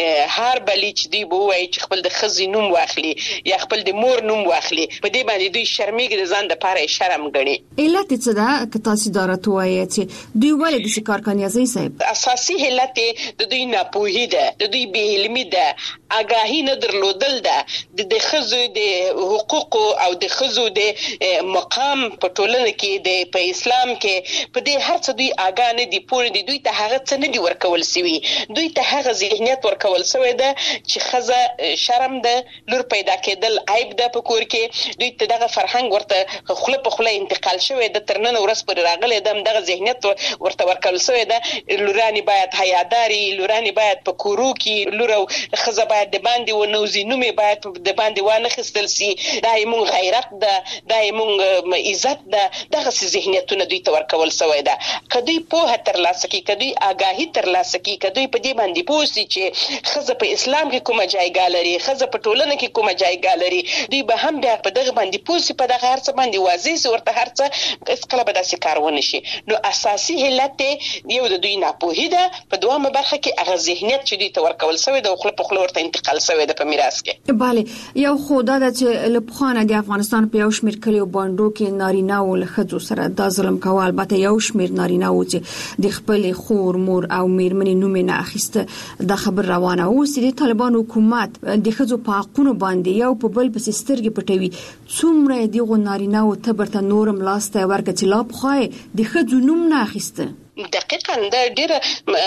هر بلی چې دی بووي چې خپل د خزینوم واخلي یا خپل د مور نوم واخلي په دې باندې دوی شرمېږي د ځان د پاره شرم غني علت څه ده که تاسو دارت وایي چې دوی ولې د شکار کنیازي صاحب اساسي علت د دوی ناپوهي ده د دوی بې علمي ده آگاهی نه درلودل ده د خزو د حقوق او د خزو د مقام په ټولنه کې د په اسلام کې په دې هر څه دوی آگاه نه دي پوره دي دوی ته هغه څه نه دي ورکول سوي دوی ته هغه ذهنیت ورکول سوی ده چې خزه شرم ده لور پیدا کېدل عیب ده په کور کې دوی ته دغه فرهنګ ورته خله په خله انتقال شوی د ترنن ورس پر راغله دغه ذهنیت ورته ورکول سوی ده لورانی باید حیاداری لورانی باید په کورو کې لور او خزه باید د باندې و نوزي نومي باید د باندې وانه خستل سي دایمون غیرت ده دایمون عزت ده دغه ذهنیتونه دوی ته ورکول سوی ده کدی په تر لاسه کې کدی آگاهی تر لاسه کې کدی په دې باندې پوښتنه چې خزه په اسلام کې کومه جایګه لري خزه په ټولنه کې کومه جایګه لري دوی به هم بیا په دغه باندې پوښتنه په دغه هرڅ باندې واضح ورته هرڅ اس کله به داسې کارونه شي نو اساسي علت یو د دوی ناپوهي ده په دوامه برخه کې هغه ذهنیت چې دوی ته ورکول سوی ده او خپل په خپل ورته انتقال سوی ده په میراث کې bale یو خدا د چې لپخانه د افغانستان په یو شمیر کلیو باندې کې نارینه او لخذو سره د ظلم کول البته یو شمیر نارینه او چې د خپل خور مور او میرمنې نوم نه اخیسته د خبر روانه او د طالبان حکومت د خزو په حقونو باندې یو په بل په سترګې پټوي څومره دغه نارینه او تبرته نورم لاسته ورګه چې لا بخای د خزو نوم نه اخیسته دقیقاً د ډیره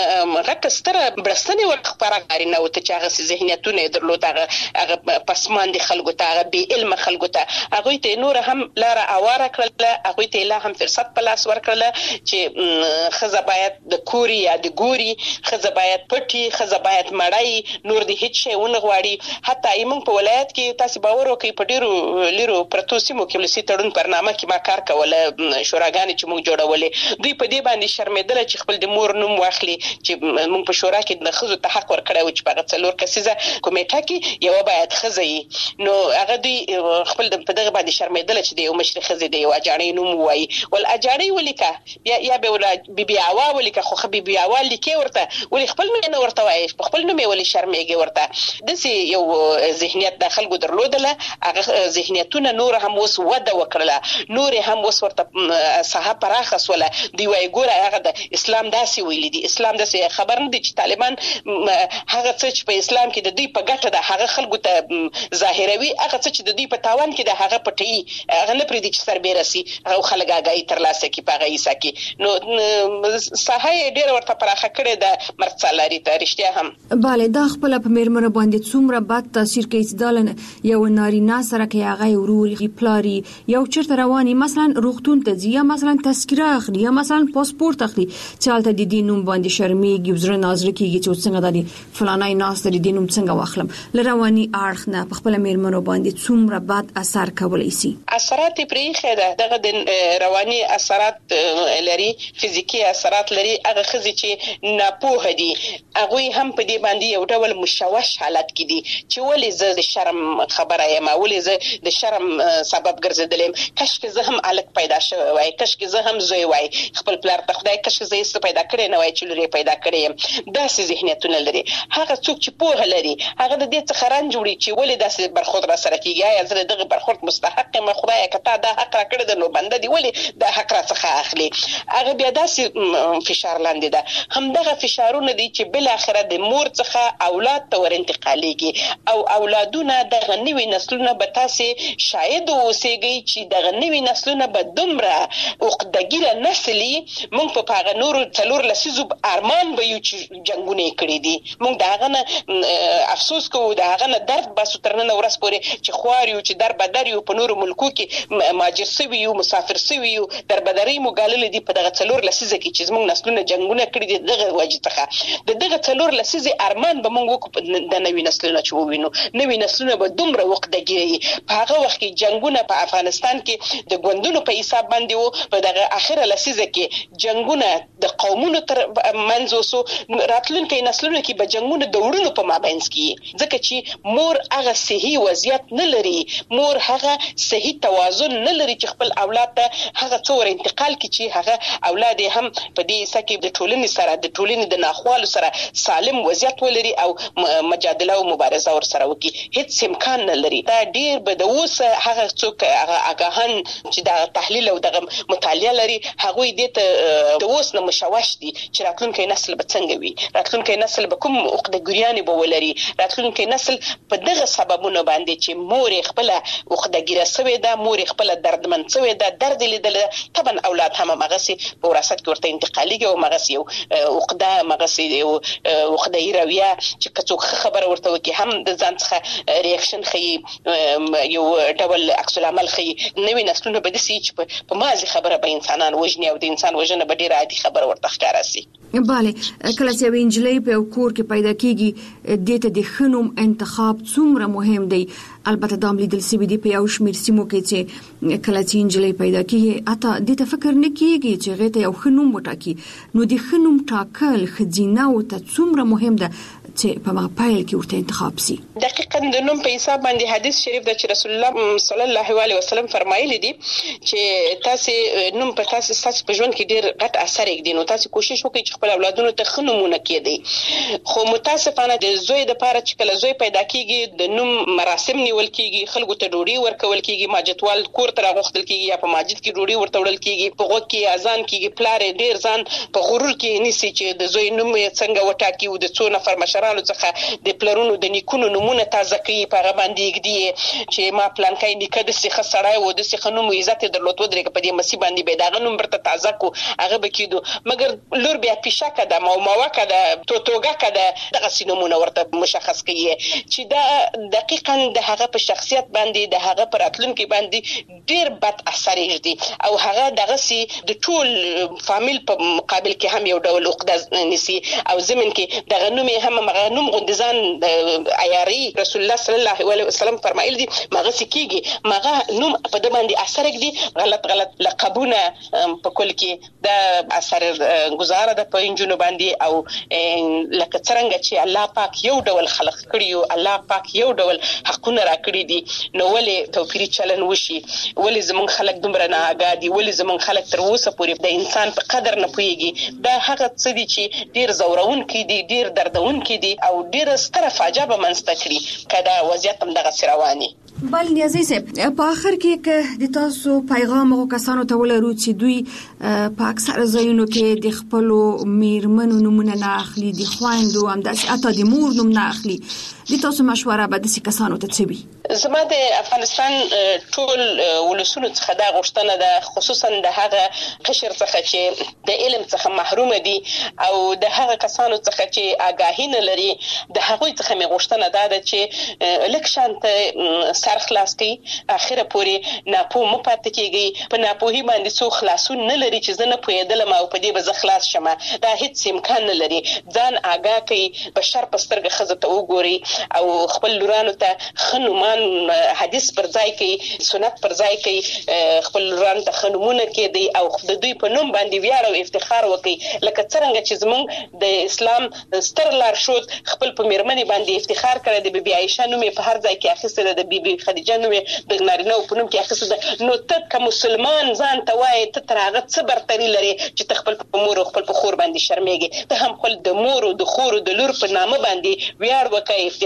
غټستره برستنې ورخبره نه وته چې هغه ذهنیتونه درلود هغه پسماند خلکو ته هغه بی علم خلکو ته هغه ته نور هم لاره اواره کړل هغه ته لا هم فرصت په لاس ورکړل چې خزه باید د کوري یا د ګوري خزه باید پټي خزه باید مړای نور د هیڅ شی ونه غواړي حتی ایمن په ولایت کې تاسو باور وکړئ په ډیرو لیرو پروتوسیمو کې لسی تړون برنامه کې ما کار کوله شوراګانې چې موږ جوړولې دوی په دې باندې شرمېدل چې خپل د مور نوم واخلي چې موږ په شورا کې د خزو ته حق ورکړو چې په څلور کسیزه کمیټه کې یو باید خزي نو هغه دوی خپل په دغه باندې شرمېدل چې د یو مشر خزي د یو اجاړي نوم وایي ول اجاړي ولیکه یا به ولا بيبي عوا ولیکه خو بيبي عوا لیکي ورته ولي خپل نه ورته وایي خپل نوم ولي شرمېږي ورته دسي یو ذهنیت داخل ګدرلودله هغه ذهنیتونه نور هم وس وده وکړه نور هم وس ورته صحه پراخس ولا دی وای ګوره هغه اسلام داسې ویلي دي اسلام داسې خبر نه دي چې طالبان هغه څه چې په اسلام کې د دوی په ګټه ده هغه خلکو ته ظاهروي هغه څه چې د دوی په تاوان کې ده هغه پټي هغه نه پرې دي چې سربېره سي هغه خلک آگاهي تر لاسه کې په غیسا کې نو صحه ډېر ورته پراخه کړې ده مرڅالاري ته رښتیا هم bale دا خپل په میرمنه باندې څومره بد تاثیر کوي چې دالنه یو نارینه سره کې هغه وروري پلاري یو چرته رواني مثلا روغتون ته ځي یا مثلا تذکره اخلي یا مثلا پاسپورت اخلي چالت د دې نوم باندې شرمېږي وزره ناظر کیږي چې څنګه د فلانای ناس د دې نوم څنګه واخلم لرواني اړخ نه په خپل میرمنو باندې څومره بد اثر کولای شي اثرات پرې خېده دغه د رواني اثرات لري فزیکی اثرات لري هغه خزي چې ناپوه دي هغه هم په دې باندې یو ډول مشوش حالت کې دي چې ولې زه د شرم خبره یم ولې زه د شرم سبب ګرځیدلم کاشکې زه هم الک پیدا شوی وای کاشکې زه هم زوی وای خپل پلار ته خدای کاشکې زه یې پیدا کړې نه وای چې لري پیدا کړې داسې ذهنیتونه لري هغه څوک چې پوهه لري هغه د دې څخه رنج وړي چې ولې داسې برخورد را سره کیږي یا زه دغه برخورد مستحق یم خدای کته دا حق را کړی د نو بنده دی ولې دا حق را څخه اخلي هغه بیا داسې فشار لاندې ده همدغه فشارونه دي چې بل اخره د مور څخه اولاد ته ور انتقالېږي او اولادونه د غنوي نسلونه به تاسو شاید اوسېږي چې د غنوي نسلونه به دومره عقدګیره نسلي مونږ په پاغه نور څلور لسیزو ارمان به یو چې جنگونه کړی دي موږ داغه نه افسوس کوو داغه نه درد باسو ترنه ورس پورې چې خوار یو چې در بدر یو په نور ملکو کې ماجر سوي یو مسافر سوي یو در بدري مګالل دي په دغه څلور لسیزه کې چې موږ نسلونه جنگونه کړی دي دغه وجه څخه دغه څلور لسیزه ارمان به موږ وکړو د نوې نسلونه چې ووینو نوې نسلونه به دومره وخت دګي په هغه وخت کې جنگونه په افغانستان کې د ګوندونو په حساب باندې وو په دغه اخره لسیزه کې جنگونه د قومونو تر منځ وسو راتلونکي نسلونه کې به جنگونه د وړونو په مابینځ کې ځکه چې مور هغه صحیح وضعیت نه لري مور هغه صحیح توازن نه لري چې خپل اولاد ته هغه څور انتقال کې چې هغه اولاد هم په دې سکه د ټولنې سره د ټولنې د ناخوالو سره سالم وضعیت ولري او مجادله او مبارزه ور سره وکړي هیڅ امکان نه لري دا ډیر به د اوس هغه څوک هغه اگاهن چې دا تحلیل او دغه مطالعه لري هغه دې ته د اوس نه مشوش دي چې راتلونکي نسل به څنګه وي راتلونکي نسل به کوم عقدګریان به ولري راتلونکي نسل په دغه سببونو باندې چې مور خپل عقدګیره سوي ده مور خپل دردمن سوي ده درد لیدل طبعا اولاد هم مغسي په وراثت کې ورته انتقالي او مغسي او عقده مغسي او عقده رویه چې کڅوک خبر ورته وکي هم د ځان څخه ریاکشن خي یو ډول عکس العمل خي نوې نسلونه به د سي چې په مازي خبره به انسانان وژني او د انسان وژنه به ډیره عادي خبره ورته ښکارا سي bale کله چې وینجلې په کور کې پیدا کیږي د ته د خنوم انتخاب څومره مهم دی البته د عملی دل سی بي دي په یو شمیر سیمو کې چې کله چې وینجلې پیدا کیږي اته د ته فکر نه کیږي چې غته یو خنوم وټاکي نو د خنوم ټاکل خزینه او ته څومره مهم ده چې په ما پایل کې ورته انتخاب سي دقیقاً د نوم په حساب باندې حدیث شریف د رسول الله صلی الله علیه وسلم فرمایلی دي چې تاسو نوم په تاسو په ژوند کې ډیر غټ اثر کوي نو تاسو کوشش وکړئ چې خپل اولادونو ته خنومونه کېدي خو متاسفانه د زوی د پاره چې کله زوی پیدا کیږي د نوم مراسم نیول کیږي خلکو ته ډوډۍ ورکول کیږي ماجتوال کور ته راغوښتل کیږي یا په مسجد کې ډوډۍ ورته وړل کیږي په غوږ کې اذان کیږي پلار ډیر ځان په غرور کې نیسي چې د زوی نوم څنګه وټاکي او د څو نفر مشرانو څخه د پلرونو د نیکونو نمونه تازه کوي په هغه باندې یګدي چې ما پلان کوي نیکه د سیخه سړی و د سیخه نوم عزت درلود ودرې په دې مسی باندې به داغه نوم برته تازه کو هغه بکیدو مګر لور بیا پیشه کده ماوا کده توګه کده دغه سینمونه ورته مشخص کوي چې دا دقیقاً د هغه په شخصیت باندې د هغه پر اتلونکو باندې ډیر بد اثر یږي او هغه دغه سي د ټول فامیل په مقابل کې هم یو ډول عقده نسی او زمين کې دغه نوم هم مغه نوم غندزان عیاري رسول الله صلی الله علیه وسلم فرمایلی دي مغه سکیږي مغه نوم په د باندې اثر یږي غلط لقبونه په کل کې د اثر گزاره د پنځونو باندې او لکه څنګه چې الله پاک یو ډول خلق کړیو الله پاک یو ډول حقونه را کړی دي نو ولې توپیری چلن وشي ولې زمون خلک دومره نه آګادي ولې زمون خلک تر اوسه پورې د انسان په قدر نه پوهیږي دا هغه څه دي چې ډیر زورون کې دي ډیر دردون کې دي او ډیر ستره فاجعه به منځته کړي کدا وضعیت هم دغه سرواني بل نیازي صاحب په اخر کې د تاسو پیغام او کسانو ته ولرو چې دوی په اکثر ځایونو کې د خپل میرمنو نمونه نه اخلي د خويندو هم د اته د مور نوم نه اخلي د تاسو مشوره به د کسانو ته څه وي زما د افغانستان ټول ولسونو څخه دا غوښتنه ده خصوصا د هغه قشر څخه چې د علم څخه محروم دي او د هغه کسانو څخه چې آگاهی نه لري د هغوی څخه مې غوښتنه ده چې لک شانته سر خلاص کړي اخره پورې ناپوه مو پاتې کیږي په ناپوهي باندې څو خلاصون نه لري چې زنه پوهېدل ما او په دې به خلاص شمه دا هیڅ امکان نه لري ځان آگاه کړي بشر پسترګه خزه ته وګوري او خپل لورانو ته خنومان حدیث پر ځای کوي سنت پر ځای کوي خپل لورانو ته خنومونه کوي او د دوی په نوم باندې ویاړ او افتخار وکړي لکه څنګه چې زمونږ د اسلام ستر لارښود خپل په میرمنې باندې افتخار کړی د بیبي عائشه نوم په هر ځای کې اخیسته د بیبي خدیجه نوم د نارینه په نوم کې اخیسته نو ته کوم مسلمان ځان ته وایي ته تر هغه څه برتري لري چې ته خپل په مور او خپل په خور باندې شرمېږي ته هم خپل د مور او د خور او د لور په نامه باندې ویاړ وکړي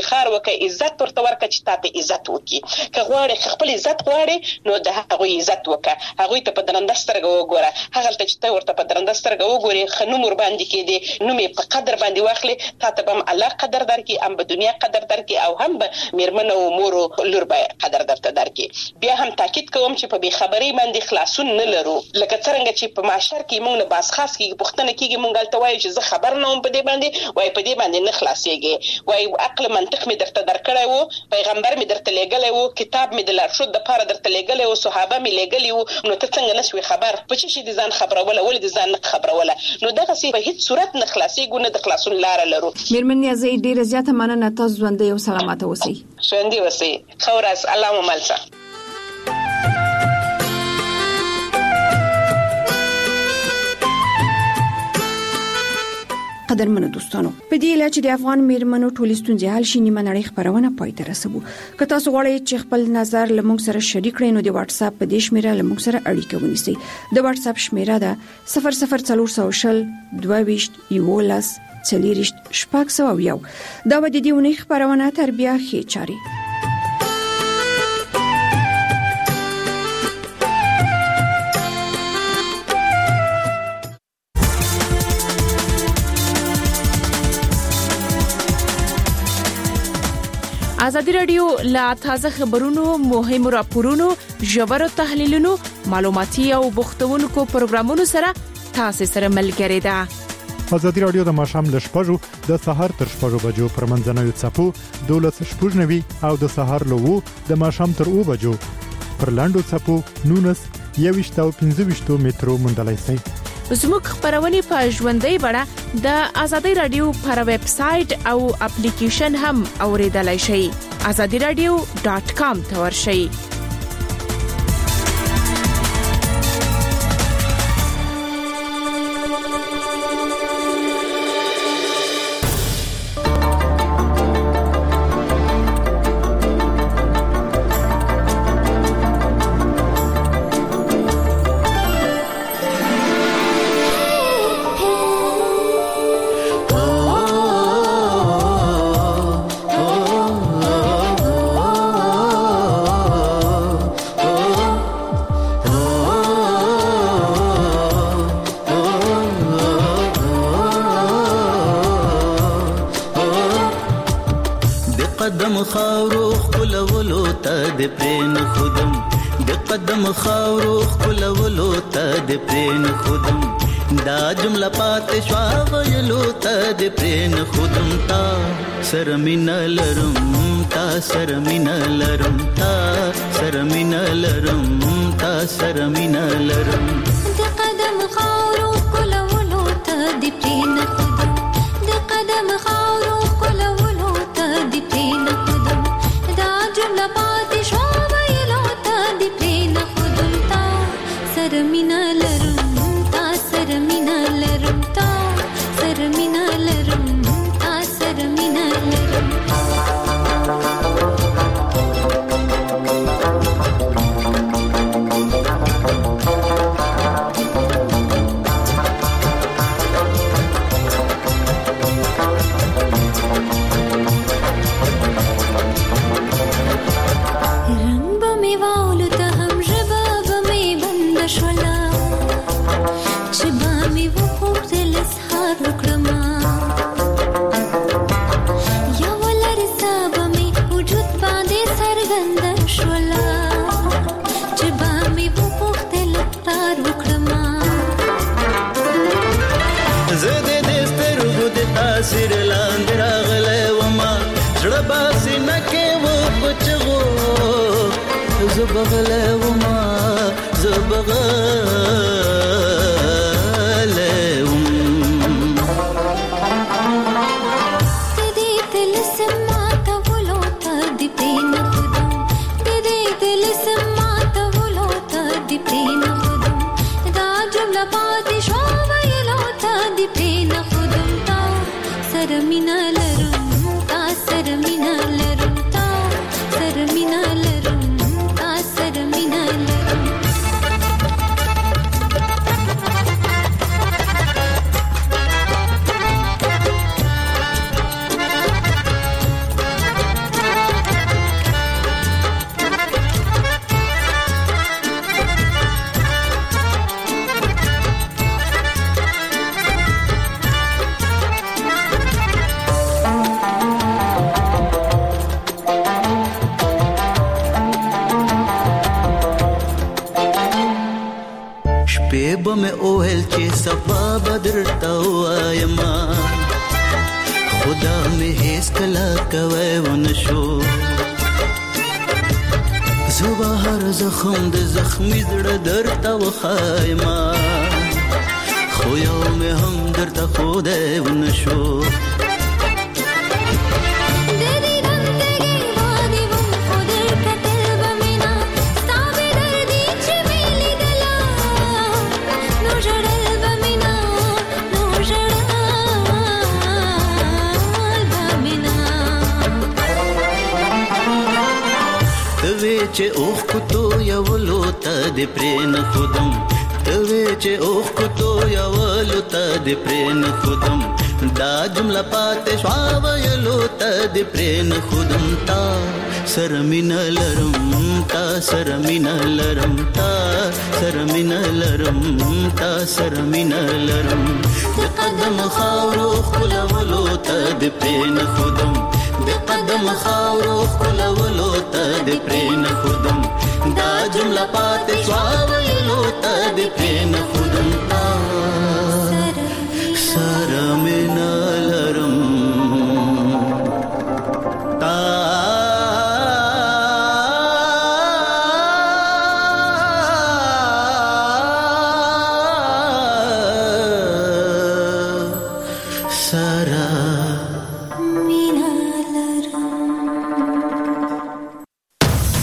افتخار وکړي عزت ورته ورکړي چې تاسو عزت وکړي که غواړي خپل عزت غواړي نو د هغه عزت وکړه هغه ته په درنده سترګه وګوره هغه ته چې ته ورته په درنده سترګه وګوري خنوم ور باندې کې دي نو مې په قدر باندې واخلي تاسو به الله قدر درکې ام په دنیا قدر درکې او هم به میرمن او مور لور به قدر درته درکې بیا هم تاکید کوم چې په بی خبري باندې خلاصون نه لرو لکه څنګه چې په معاشر کې موږ نه باس خاص کې پښتنه کېږي موږ البته وایو چې زه خبر نه وم په دې باندې وای په دې باندې نه خلاصيږي وای عقل منطق می درته درکړی وو پیغمبر می درته لګلې وو کتاب می د لارښود د پاره درته لګلې وو صحابه می لګلې وو نو ته څنګه نشوي خبر په چې دي ځان خبرونه ولې دي ځان نه خبرونه نو دغه سی په هیڅ صورت نه خلاصيږي نه د خلاصون لار لرو میرمن نیازی ډیره زیاته مننه تاسو ژوندۍ او سلامت اوسئ ژوندۍ اوسئ خورس الله مو ملسه قدرمنو دوستانو په دې اله چې د افغان میرمنو ټولې ستونزې حل شي نیمه نړۍ خبرونه پای ته رسوو که تاسو غواړئ چې خپل نظر له موږ سره شریک کړئ نو د واتس اپ په دې شمیره له موږ سره اړیکه ونیسئ د واتس اپ شمیره ده 00400 22 11 40 شپږ دا به د دې ونې خبرونه تر بیا ښې چاري ازادي رادیو لا تازه خبرونو مهم راپورونو ژور تحلیلونو معلوماتي او بوختونکو پروګرامونو سره تاسو سره ملګری ده ازادي رادیو د ماشام ل شپږو د سحر تر شپږو بجو پر منځنوي چپو 12:90 او د سحر له 2 د ماشام تر 2 بجو پر لاندو چپو 19:15 مترو مندلای سي زموږ خبرونه په ژوندۍ بڼه د ازادي رادیو پر ویب سټ او اپلیکیشن هم اوریدلای شئ azadiradio.com ته ورشئ خاورو خلولو ته د پرین خودم د قدم خاورو خلولو ته د پرین خودم دا جمله پات شوا ویلو ته د پرین خودم تا سرمن لرم تا سرمن لرم تا سرمن لرم تا سرمن لرم د قدم خاورو خلولو ته د پرین خودم د قدم خاورو خلولو ته د پرین سرمینه لرم تا سرمینه لرم تا سرمینه لرم تا سرمینه لرم سر لاند راغله وما زړه باسي نکه و پچغو زبغله وما زبغله دې دل سماته ولوته دې پین خودم دې دل سماته ولوته دې پین خودم دا جمله پاتې شو ویلوته دې پین خودم سرمینه لرم تا سرمینه لرم تا سرمینه لرم تا سرمینه لرم مې اوهل چې صفا بدر تا وایما خدا مې هیڅ کلا کوي ونشو زبا هر زخم د زخمی زړه درته وخایما خو یو مې هم درته خدای ونشو چې اوخ کو تو یولو ته د پرین خودم توی چې اوخ کو تو یولو ته د پرین خودم دا جمله پاتې شو ویلو ته د پرین خودم تا سرمین لرم تا سرمین لرم تا سرمین لرم تا سرمین لرم د قدم خاورو خلولو ته د پرین خودم د قدم خاورو خلولو ته د